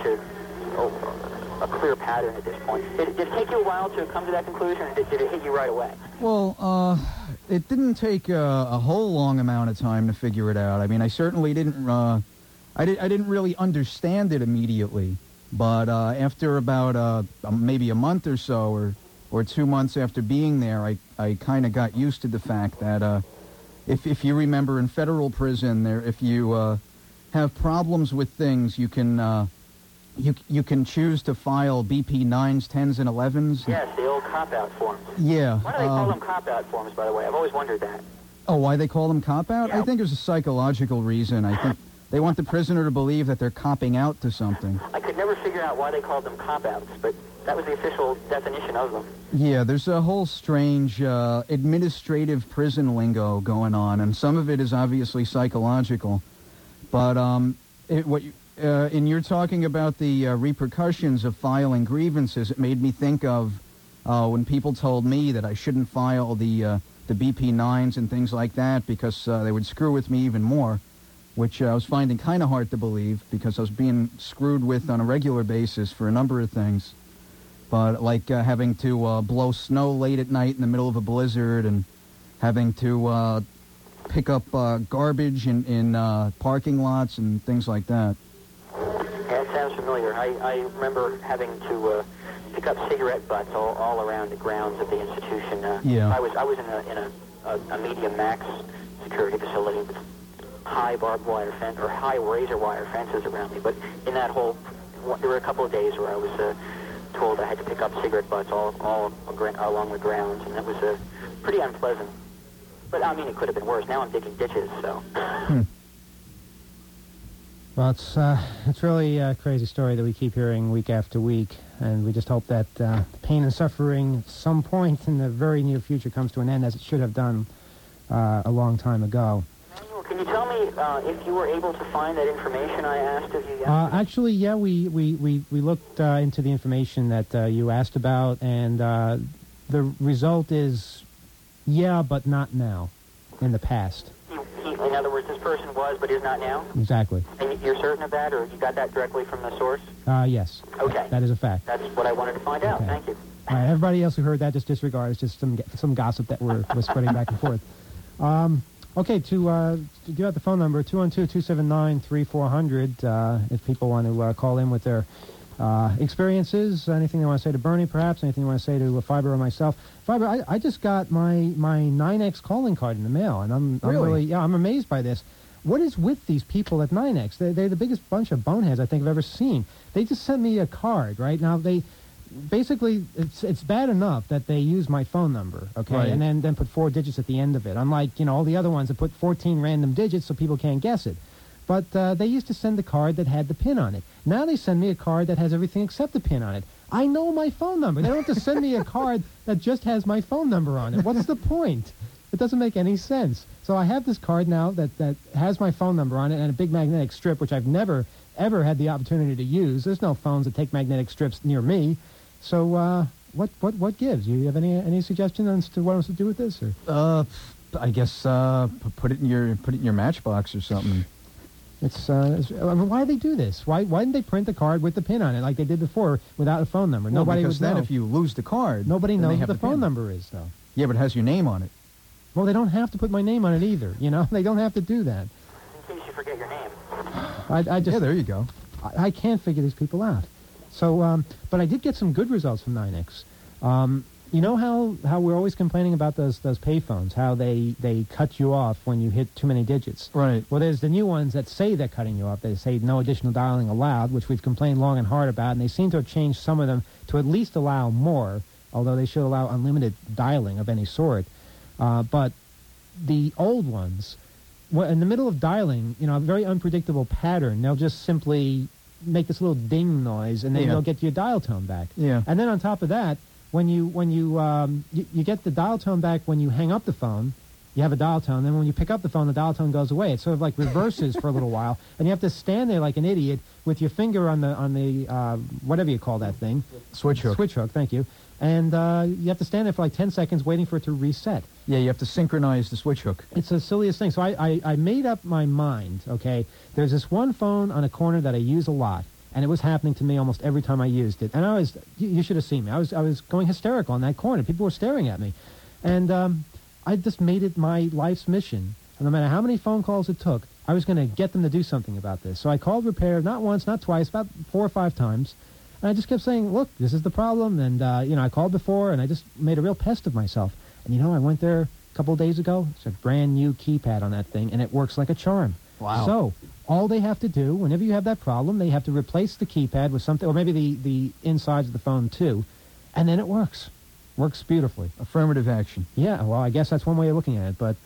a clear pattern at this point. Did it take you a while to come to that conclusion, or did it hit you right away? Well, it didn't take a whole long amount of time to figure it out. I mean, I certainly didn't. I didn't really understand it immediately, but after about maybe a month or so, or 2 months after being there, I kind of got used to the fact that if you remember in federal prison, if you have problems with things, you can choose to file BP 9s, 10s, and 11s. Yes, the old cop-out forms. Yeah. Why do they call them cop-out forms, by the way? I've always wondered that. Oh, why they call them cop-out? Yeah. I think there's a psychological reason. I think they want the prisoner to believe that they're copping out to something. I could never figure out why they called them cop-outs, but that was the official definition of them. Yeah, there's a whole strange administrative prison lingo going on, and some of it is obviously psychological. But in your talking about the repercussions of filing grievances, it made me think of when people told me that I shouldn't file the BP 9s and things like that because they would screw with me even more, which I was finding kind of hard to believe because I was being screwed with on a regular basis for a number of things. But like having to blow snow late at night in the middle of a blizzard, and having to pick up garbage in parking lots and things like that. Yeah, it sounds familiar. I remember having to pick up cigarette butts all around the grounds of the institution. Yeah. I was in a medium max security facility with high barbed wire fence or high razor wire fences around me. But in that there were a couple of days where I was told I had to pick up cigarette butts all along the grounds, and that was pretty unpleasant. But I mean, it could have been worse. Now I'm digging ditches, so. Well, it's really a crazy story that we keep hearing week after week, and we just hope that pain and suffering at some point in the very near future comes to an end, as it should have done a long time ago. Can you tell me if you were able to find that information I asked of you yesterday? Actually, yeah, we looked into the information that you asked about, and the result is, yeah, but not now, in the past. In other words, this person was, but is not now? Exactly. And you're certain of that, or you got that directly from the source? Yes. Okay. That is a fact. That's what I wanted to find out. Okay. Thank you. All right, everybody else who heard that, just disregard. It's just some gossip that we're spreading back and forth. Okay, to give out the phone number, 212-279-3400, if people want to call in with their experiences, anything they want to say to Bernie, perhaps, anything they want to say to Fiber or myself. Fiber, I just got my 9X calling card in the mail, and I'm really I'm amazed by this. What is with these people at 9X? They're the biggest bunch of boneheads I think I've ever seen. They just sent me a card, right? Now, basically, it's bad enough that they use my phone number, okay, right, and then put 4 digits at the end of it. Unlike, all the other ones that put 14 random digits so people can't guess it. But they used to send a card that had the PIN on it. Now they send me a card that has everything except the PIN on it. I know my phone number. They don't have to send me a card that just has my phone number on it. What's the point? It doesn't make any sense. So I have this card now that has my phone number on it and a big magnetic strip, which I've never, ever had the opportunity to use. There's no phones that take magnetic strips near me. So what gives? You have any suggestion as to what I'm supposed to do with this? Or? I guess put it in your matchbox or something. I mean, why do they do this? Why didn't they print the card with the PIN on it like they did before without a phone number? Well, Nobody because would know. then if you lose the card, nobody knows what the the phone PIN number is, though. Yeah, but it has your name on it. Well, they don't have to put my name on it either. They don't have to do that. In case you forget your name. I just, yeah, there you go. I can't figure these people out. So, but I did get some good results from 9X. You know how we're always complaining about those payphones, how they cut you off when you hit too many digits. Right. Well, there's the new ones that say they're cutting you off. They say no additional dialing allowed, which we've complained long and hard about, and they seem to have changed some of them to at least allow more, although they should allow unlimited dialing of any sort. But the old ones, in the middle of dialing, a very unpredictable pattern, they'll just simply make this little ding noise, and then they'll get your dial tone back. Yeah. And then on top of that, when you get the dial tone back when you hang up the phone, you have a dial tone. Then when you pick up the phone, the dial tone goes away. It sort of like reverses for a little while, and you have to stand there like an idiot with your finger on the whatever you call that thing, switch hook. Switch hook. Thank you. And you have to stand there for like 10 seconds waiting for it to reset. Yeah, you have to synchronize the switch hook. It's the silliest thing. So I made up my mind, okay? There's this one phone on a corner that I use a lot, and it was happening to me almost every time I used it. And you should have seen me. I was going hysterical in that corner. People were staring at me. And I just made it my life's mission. And no matter how many phone calls it took, I was going to get them to do something about this. So I called repair, not once, not twice, about 4 or 5 times. And I just kept saying, look, this is the problem. And, I called before, and I just made a real pest of myself. And, I went there a couple of days ago. It's a brand new keypad on that thing, and it works like a charm. Wow. So all they have to do, whenever you have that problem, they have to replace the keypad with something, or maybe the insides of the phone, too, and then it works. Works beautifully. Affirmative action. Yeah, well, I guess that's one way of looking at it, but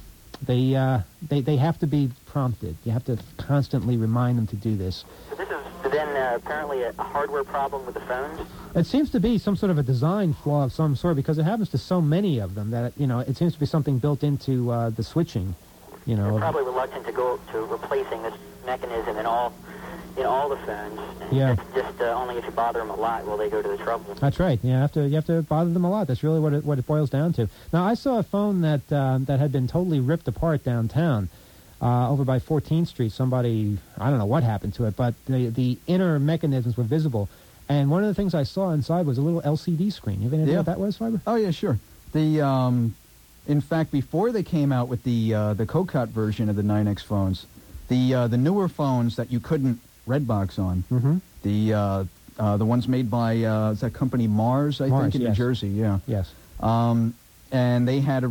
they have to be prompted. You have to constantly remind them to do this. So this is then apparently a hardware problem with the phones? It seems to be some sort of a design flaw of some sort, because it happens to so many of them that, it seems to be something built into the switching. They're probably reluctant to go to replacing this mechanism in all the phones. And Yeah. Just only if you bother them a lot will they go to the trouble. That's right. You have to bother them a lot. That's really what it boils down to. Now, I saw a phone that had been totally ripped apart downtown over by 14th Street. Somebody, I don't know what happened to it, but the inner mechanisms were visible. And one of the things I saw inside was a little LCD screen. You have any idea what that was, Fiber? Oh, yeah, sure. In fact, before they came out with the Cocut version of the 9X phones, the newer phones that you couldn't Redbox on, the ones made by is that company Mars, I think, in New Jersey, yeah. Yes. And they had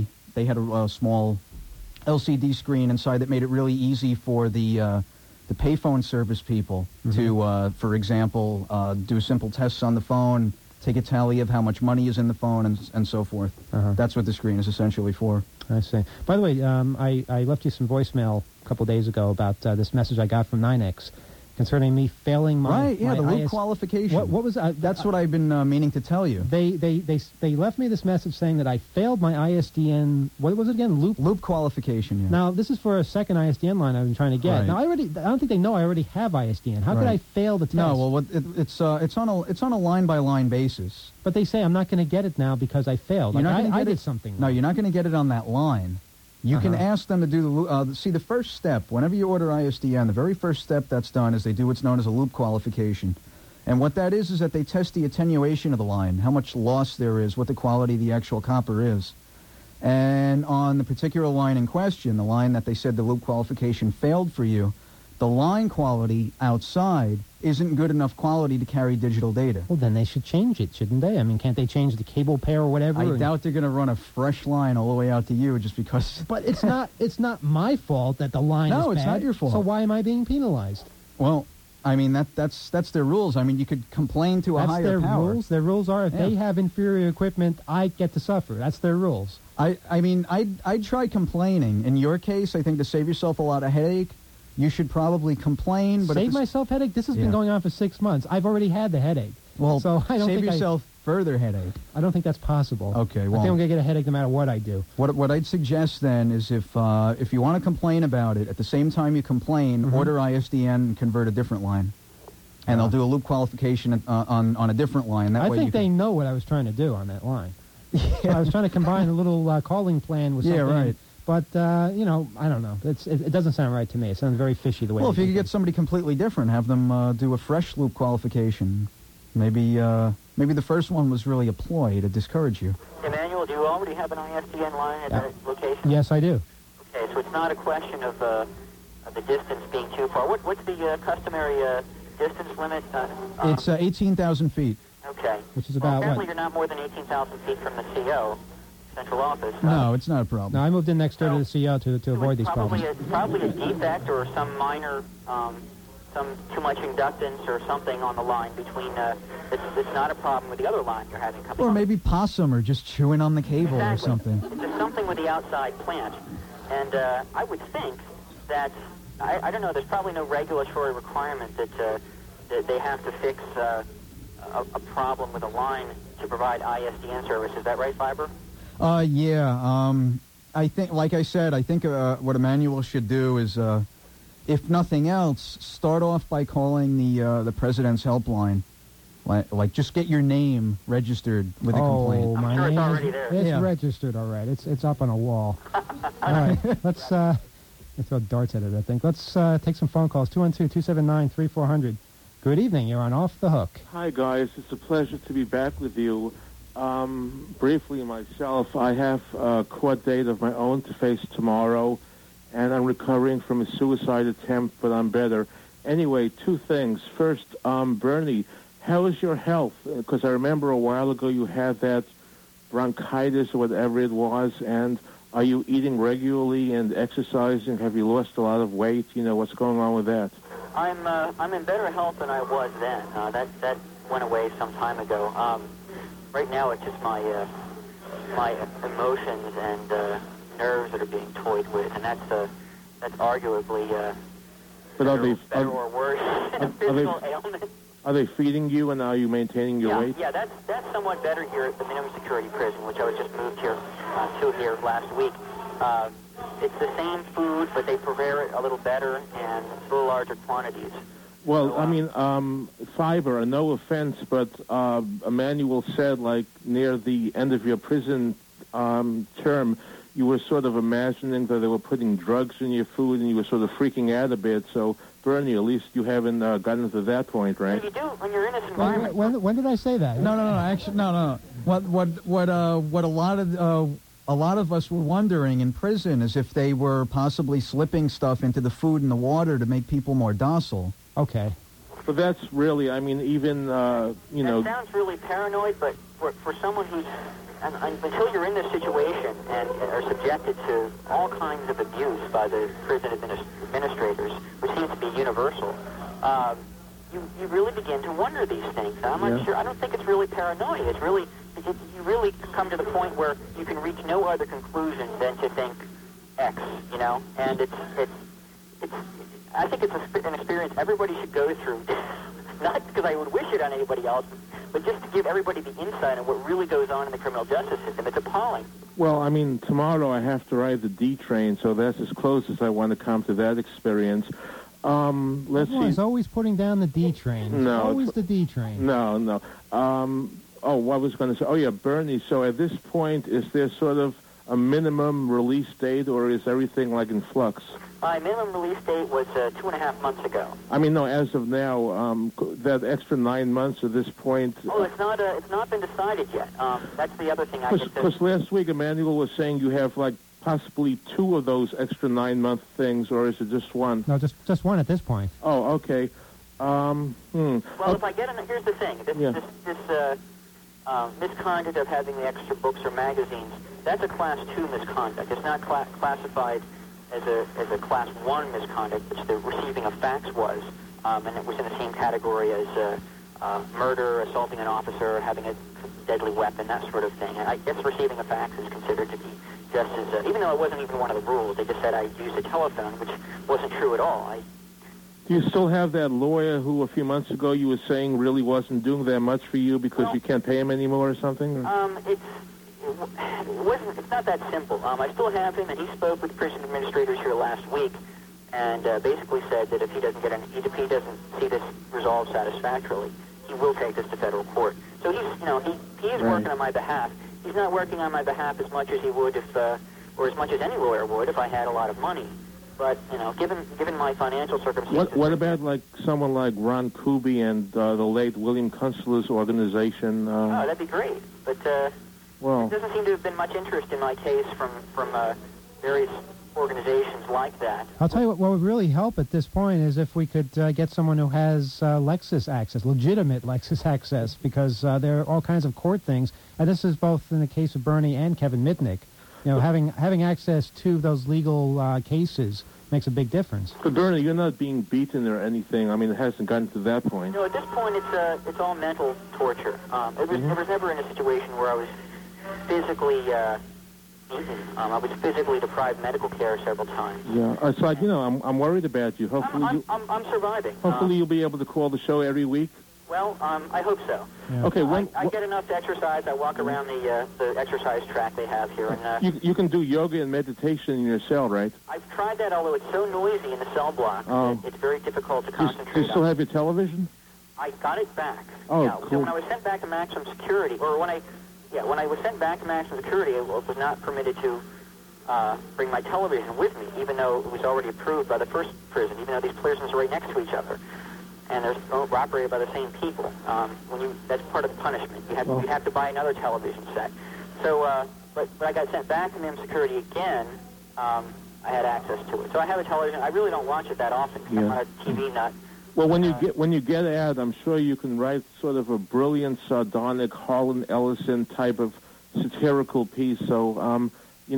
a small LCD screen inside that made it really easy for the payphone service people to, for example, do simple tests on the phone, take a tally of how much money is in the phone and so forth. That's what the screen is essentially for. I see. By the way, I left you some voicemail a couple days ago about this message I got from NYNEX concerning me failing my the loop qualification. What was that's what I've been meaning to tell you. They left me this message saying that I failed my ISDN. What was it again? Loop qualification. Yeah. Now this is for a second ISDN line I've been trying to get. Right. Now I don't think they know I already have ISDN. How could I fail the test? No, well, it's on a line by line basis. But they say I'm not going to get it now because I failed. I did something wrong. No, you're not going to get it on that line. You can ask them to do the first step. Whenever you order ISDN, the very first step that's done is they do what's known as a loop qualification. And what that is that they test the attenuation of the line, how much loss there is, what the quality of the actual copper is. And on the particular line in question, the line that they said the loop qualification failed for you, the line quality outside isn't good enough quality to carry digital data. Well, then they should change it, shouldn't they? I mean, can't they change the cable pair or whatever? I doubt they're going to run a fresh line all the way out to you just because... But it's not my fault that the line is bad. No, it's not your fault. So why am I being penalized? Well, I mean, that's their rules. I mean, you could complain to a higher power. That's their rules? Their rules are if they have inferior equipment, I get to suffer. That's their rules. I mean, I'd try complaining. In your case, I think to save yourself a lot of headache, you should probably complain. But Save myself headache? This has been going on for 6 months. I've already had the headache. Well, so I don't save think yourself further headache. I don't think that's possible. Okay, well, I think I'm going to get a headache no matter what I do. What I'd suggest then is if you want to complain about it, at the same time you complain, order ISDN and convert a different line. And they'll do a loop qualification on a different line. That I way think they know what I was trying to do on that line. I was trying to combine a little calling plan with something. Yeah, right. But, I don't know. It doesn't sound right to me. It sounds very fishy the way Well, if you could get somebody completely different, have them do a fresh loop qualification. Maybe the first one was really a ploy to discourage you. Emmanuel, do you already have an ISDN line at that location? Yes, I do. Okay, so it's not a question of the distance being too far. What's the customary distance limit? It's 18,000 feet. Okay. Which is about apparently what? you're not more than 18,000 feet from the CO, central office. No, it's not a problem. No, I moved in next door to the CO to avoid these problems. Probably a defect or some minor, some too much inductance or something on the line between. It's not a problem with the other line you're having coming. Or maybe possum or just chewing on the cable or something. It's just something with the outside plant, and I would think that I don't know. There's probably no regulatory requirement that they have to fix a problem with a line to provide ISDN service. Is that right, Fiber? Yeah. I think, like I said, what Emmanuel should do is, if nothing else, start off by calling the President's helpline. Like, just get your name registered with a complaint. Oh, my name it's already there. It's registered, all right. It's up on a wall. All right, let's throw darts at it, I think. Let's take some phone calls. 212-279-3400. Good evening. You're on Off the Hook. Hi, guys. It's a pleasure to be back with you. Briefly myself, I have a court date of my own to face tomorrow, and I'm recovering from a suicide attempt, but I'm better. Anyway, two things. First, Bernie, how is your health? Because I remember a while ago you had that bronchitis or whatever it was, and are you eating regularly and exercising? Have you lost a lot of weight? You know, what's going on with that? I'm in better health than I was then. That went away some time ago. Right now, it's just my emotions and nerves that are being toyed with, and that's arguably better or worse than a physical ailment. Are they feeding you, and are you maintaining your weight? Yeah, that's somewhat better here at the minimum security prison, which I was just moved here to last week. It's the same food, but they prepare it a little better and a little larger quantities. Well, I mean, Fiber, no offense, but Emmanuel said, like, near the end of your prison term, you were sort of imagining that they were putting drugs in your food, and you were sort of freaking out a bit. So, Bernie, at least you haven't gotten to that point, right? You do when you're in this environment. When did I say that? No. Actually, no. What a lot of us were wondering in prison is if they were possibly slipping stuff into the food and the water to make people more docile. Okay. But that's really, I mean, even, That sounds really paranoid, but for someone who's, until you're in this situation and are subjected to all kinds of abuse by the prison administrators, which seems to be universal, you really begin to wonder these things. And I'm not sure. I don't think it's really paranoia. It's really you really come to the point where you can reach no other conclusion than to think X. You know, and it's. I think it's an experience everybody should go through. Not because I would wish it on anybody else, but just to give everybody the insight on what really goes on in the criminal justice system. It's appalling. Well, I mean, tomorrow I have to ride the D train, so that's as close as I want to come to that experience. Let's see. He's always putting down the D train. No, always the D train. No. What I was going to say? Oh, yeah, Bernie. So at this point, is there sort of a minimum release date, or is everything like in flux? My minimum release date was 2.5 months ago. I mean, no, as of now, that extra 9 months at this point. Oh, it's not been decided yet. That's the other thing I get to... Because last week Emmanuel was saying you have, like, possibly 2 of those extra 9-month things, or is it just 1? No, just 1 at this point. Oh, okay. Well, if I get here's the thing. This misconduct of having the extra books or magazines, that's a Class 2 misconduct. It's not classified as a Class 1 misconduct, which the receiving of fax was, and it was in the same category as murder, assaulting an officer, having a deadly weapon, that sort of thing. And I guess receiving a fax is considered to be just as, even though it wasn't even one of the rules, they just said I used a telephone, which wasn't true at all. Do you still have that lawyer who a few months ago you were saying really wasn't doing that much for you because you can't pay him anymore or something? It's not that simple. I still have him, and he spoke with prison administrators here last week, and basically said that if he doesn't see this resolved satisfactorily, he will take this to federal court. So he is working on my behalf. He's not working on my behalf as much as he would or as much as any lawyer would if I had a lot of money. But given my financial circumstances, what about like someone like Ron Kuby and the late William Kunstler's organization? That'd be great. But there doesn't seem to have been much interest in my case from various organizations like that. I'll tell you what would really help at this point is if we could get someone who has Lexus access, legitimate Lexus access, because there are all kinds of court things, and this is both in the case of Bernie and Kevin Mitnick. You know, having access to those legal cases makes a big difference. So, Bernie, you're not being beaten or anything. I mean, it hasn't gotten to that point. No, at this point, it's all mental torture. It was never in a situation where I was physically beaten. I was physically deprived medical care several times. Yeah, it's like, I'm worried about you. Hopefully, I'm surviving. Hopefully, you'll be able to call the show every week. Well, I hope so. Yeah. Okay, I get enough exercise. I walk around the exercise track they have here, and you can do yoga and meditation in your cell, right? I've tried that, although it's so noisy in the cell block that it's very difficult to concentrate. Do you still have your television? I got it back. Oh, yeah, cool. So when I was sent back to maximum security, or when I was sent back to maximum security, I was not permitted to bring my television with me, even though it was already approved by the first prison, even though these prisons are right next to each other. And they're operated by the same people. That's part of the punishment. You have to buy another television set. So, but I got sent back to minimum security again. I had access to it. So I have a television. I really don't watch it that often because I'm not a TV nut. Well, when you get out, I'm sure you can write sort of a brilliant, sardonic Harlan Ellison type of satirical piece. So,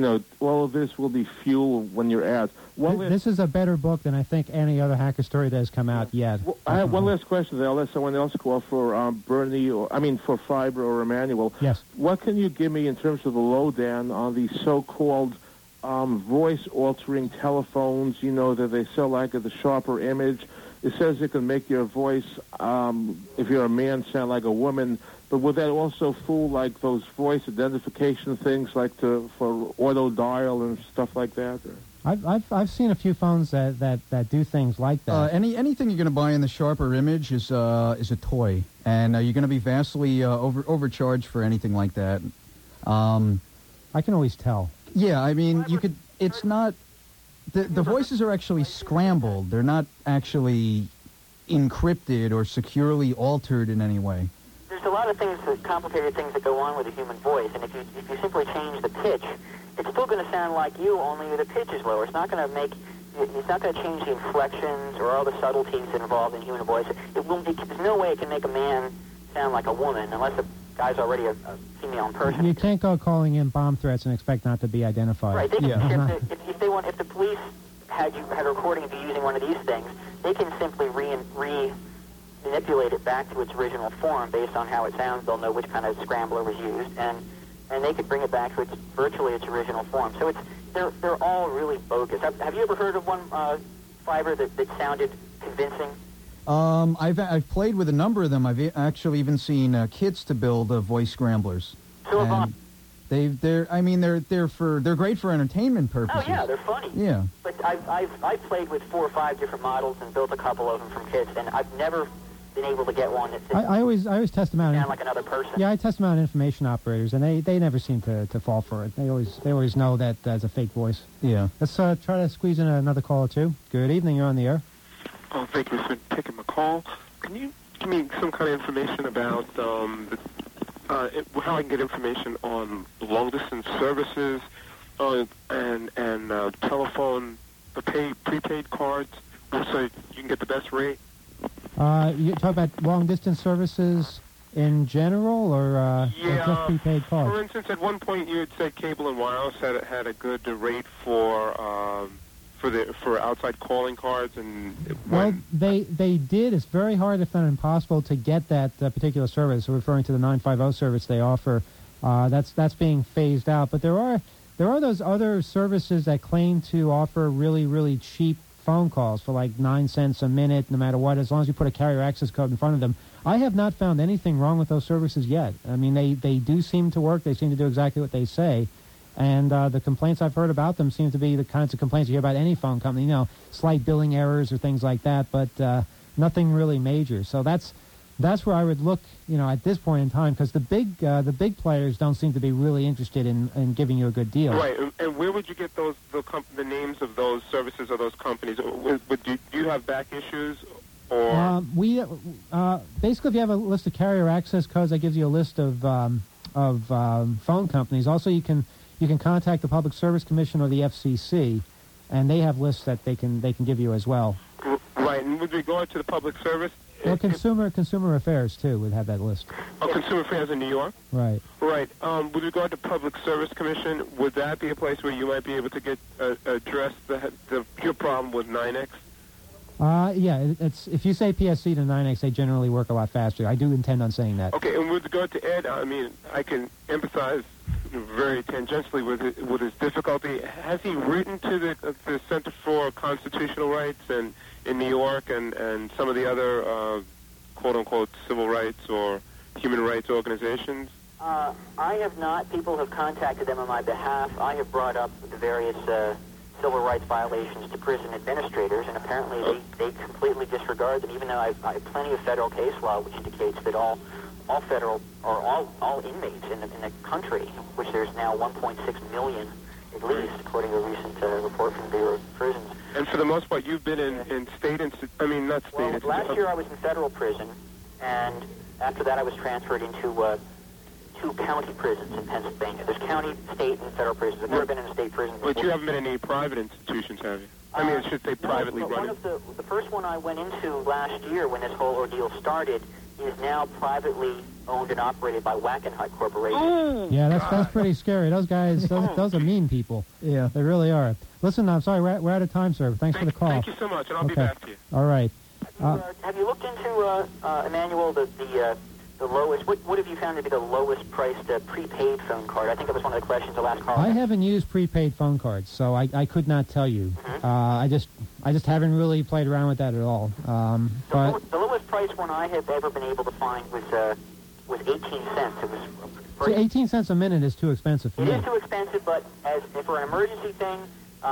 all of this will be fuel when you're out. This is a better book than I think any other hacker story that has come out yet. Well, I have one last question there. I'll let someone else call for Bernie, for Fiber or Emmanuel. Yes. What can you give me in terms of the lowdown on the so-called voice-altering telephones, that they sell like at the Sharper Image? It says it can make your voice, if you're a man, sound like a woman. But would that also fool like those voice identification things like for auto dial and stuff like that? I've seen a few phones that do things like that. Anything you're going to buy in the Sharper Image is a toy, and you're going to be vastly overcharged for anything like that. I can always tell. Yeah, I mean, you could. It's not. The voices are actually scrambled. They're not actually encrypted or securely altered in any way. There's a lot of complicated things that go on with a human voice, and if you simply change the pitch, it's still going to sound like you, only the pitch is lower. It's not going to change the inflections or all the subtleties involved in human voice. There's no way it can make a man sound like a woman unless the guy's already a female in person. You can't go calling in bomb threats and expect not to be identified. Right. If the police had a recording of you using one of these things, they can simply manipulate it back to its original form based on how it sounds. They'll know which kind of scrambler was used, and they could bring it back to virtually its original form. So they're all really bogus. Have you ever heard of one fiber that sounded convincing? I've played with a number of them. I've actually even seen kits to build voice scramblers. So have I. They're great for entertainment purposes. Oh yeah, they're funny. Yeah. But I've played with 4 or 5 different models and built a couple of them from kits, and I've never been able to get one that I always test them out. sound like another person. Yeah, I test them out on information operators, and they never seem to fall for it. They always know that as a fake voice. Yeah. Let's try to squeeze in another call or two. Good evening, you're on the air. Oh, thank you for taking my call. Can you give me some kind of information about how I can get information on long-distance services and telephone, prepaid cards, so you can get the best rate? You talk about long-distance services in general, or just prepaid cards? For instance, at one point you had said Cable and Wireless had a good rate for outside calling cards, and well, they did. It's very hard, if not impossible, to get that particular service. So referring to the 950 service they offer, that's being phased out. But there are those other services that claim to offer really, really cheap phone calls for like 9 cents a minute, no matter what, as long as you put a carrier access code in front of them. I have not found anything wrong with those services yet. I mean, they do seem to work. They seem to do exactly what they say. And the complaints I've heard about them seem to be the kinds of complaints you hear about any phone company, slight billing errors or things like that, but nothing really major. So that's where I would look, at this point in time, because the big players don't seem to be really interested in giving you a good deal. Right, and where would you get the names of those services or those companies? Do you have back issues? Or we basically, if you have a list of carrier access codes, that gives you a list of phone companies. Also, you can contact the Public Service Commission or the FCC, and they have lists that they can give you as well. Right, and with regard to the public service, well, Consumer Affairs too would have that list. Oh, Consumer Affairs in New York. Right. Right. With regard to Public Service Commission, would that be a place where you might be able to get address your problem with 9X? Yeah, it's if you say PSC to 9X, they generally work a lot faster. I do intend on saying that. Okay, and with regard to Ed, I mean, I can empathize very tangentially with his difficulty. Has he written to the Center for Constitutional Rights in New York and some of the other quote-unquote civil rights or human rights organizations? I have not. People have contacted them on my behalf. I have brought up the various civil rights violations to prison administrators, and apparently they completely disregard them, even though I have plenty of federal case law which indicates that all federal or all inmates in the country, which there's now 1.6 million at least, according to a recent report from the Bureau of Prisons. And for the most part, you've been in state not state. Well, last year I was in federal prison, and after that I was transferred into 2 county prisons in Pennsylvania. There's county, state, and federal prisons. I've never been in a state prison before. But you haven't been in any private institutions, have you? I mean, I should say privately run. One of the first one I went into last year when this whole ordeal started is now privately owned and operated by Wackenhut Corporation. Yeah, that's pretty scary. Those guys, those are mean people. Yeah, they really are. Listen, I'm sorry, we're out of time, sir. Thanks for the call. Thank you so much, and I'll be back to you. All right. Have you looked into, Emmanuel, the lowest, what have you found to be the lowest priced prepaid phone card? I think that was one of the questions the last call. I haven't used prepaid phone cards, so I could not tell you. I just haven't really played around with that at all. The lowest priced one I have ever been able to find was 18 cents. It was see, 18 cents a minute is too expensive for me. It is too expensive, but for an emergency thing,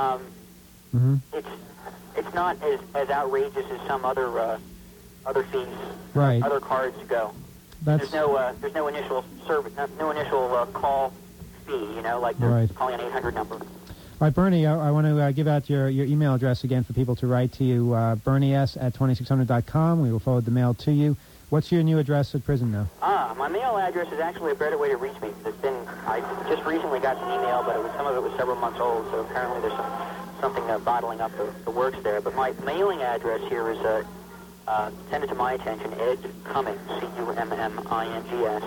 it's not as outrageous as some other fees, right? Other cards go. There's no initial service, no initial call fee. Like they're calling an 800 number. All right, Bernie, I want to give out your email address again for people to write to you, bernies@2600.com. We will forward the mail to you. What's your new address at prison now? My mail address is actually a better way to reach me. I just recently got an email, but some of it was several months old, so apparently there's something bottling up the works there. But my mailing address here is send it to my attention, Ed Cummings, Cummings,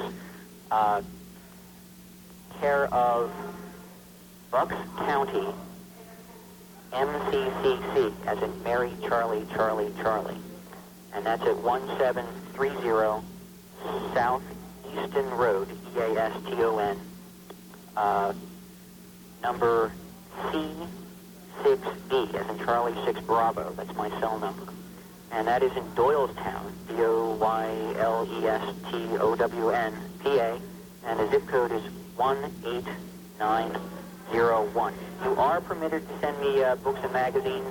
care of Bucks County, MCCC, as in Mary, Charlie, Charlie, Charlie. and that's at 1730 South Easton Road, Easton, number C6B, as in Charlie 6 Bravo. That's my cell number. And that is in Doylestown, Doylestown, PA, and the zip code is 18901. You are permitted to send me books and magazines.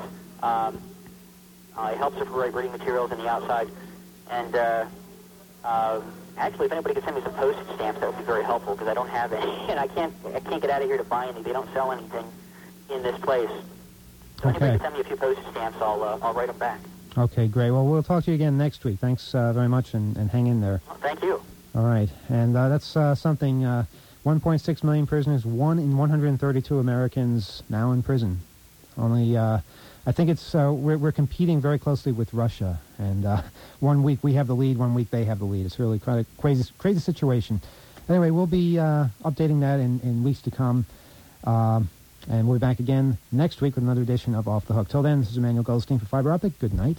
It helps if we're reading materials on the outside. And actually, if anybody could send me some postage stamps, that would be very helpful, because I don't have any, and I can't get out of here to buy any. They don't sell anything in this place. So anybody can send me a few postage stamps, I'll write them back. Okay, great. Well, we'll talk to you again next week. Thanks very much, and hang in there. Well, thank you. All right, and that's something. 1.6 million prisoners, 1 in 132 Americans now in prison. Only, I think it's we're competing very closely with Russia, and 1 week we have the lead, 1 week they have the lead. It's really quite a crazy situation. Anyway, we'll be updating that in weeks to come, and we'll be back again next week with another edition of Off the Hook. Till then, this is Emmanuel Goldstein for Fiber Optic. Good night.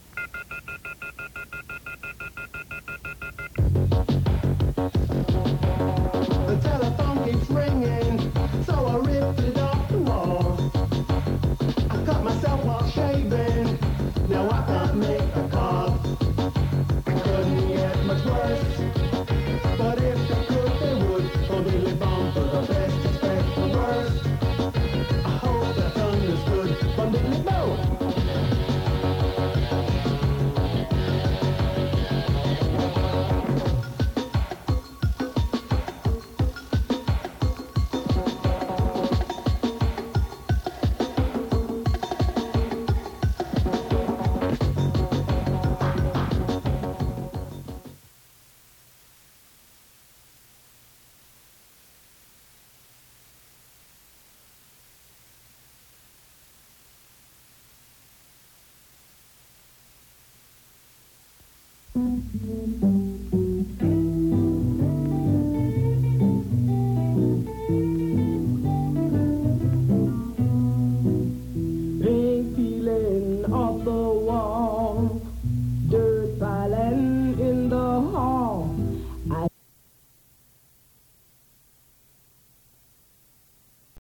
The telephone keeps ringing, so I ripped it off the wall. I cut myself while shaving, now I can't make a call. Couldn't get much worse, but if they could, they would. Only bomb for the best, expect the worst. I hope that's understood. Bundle bow. Mm-hmm.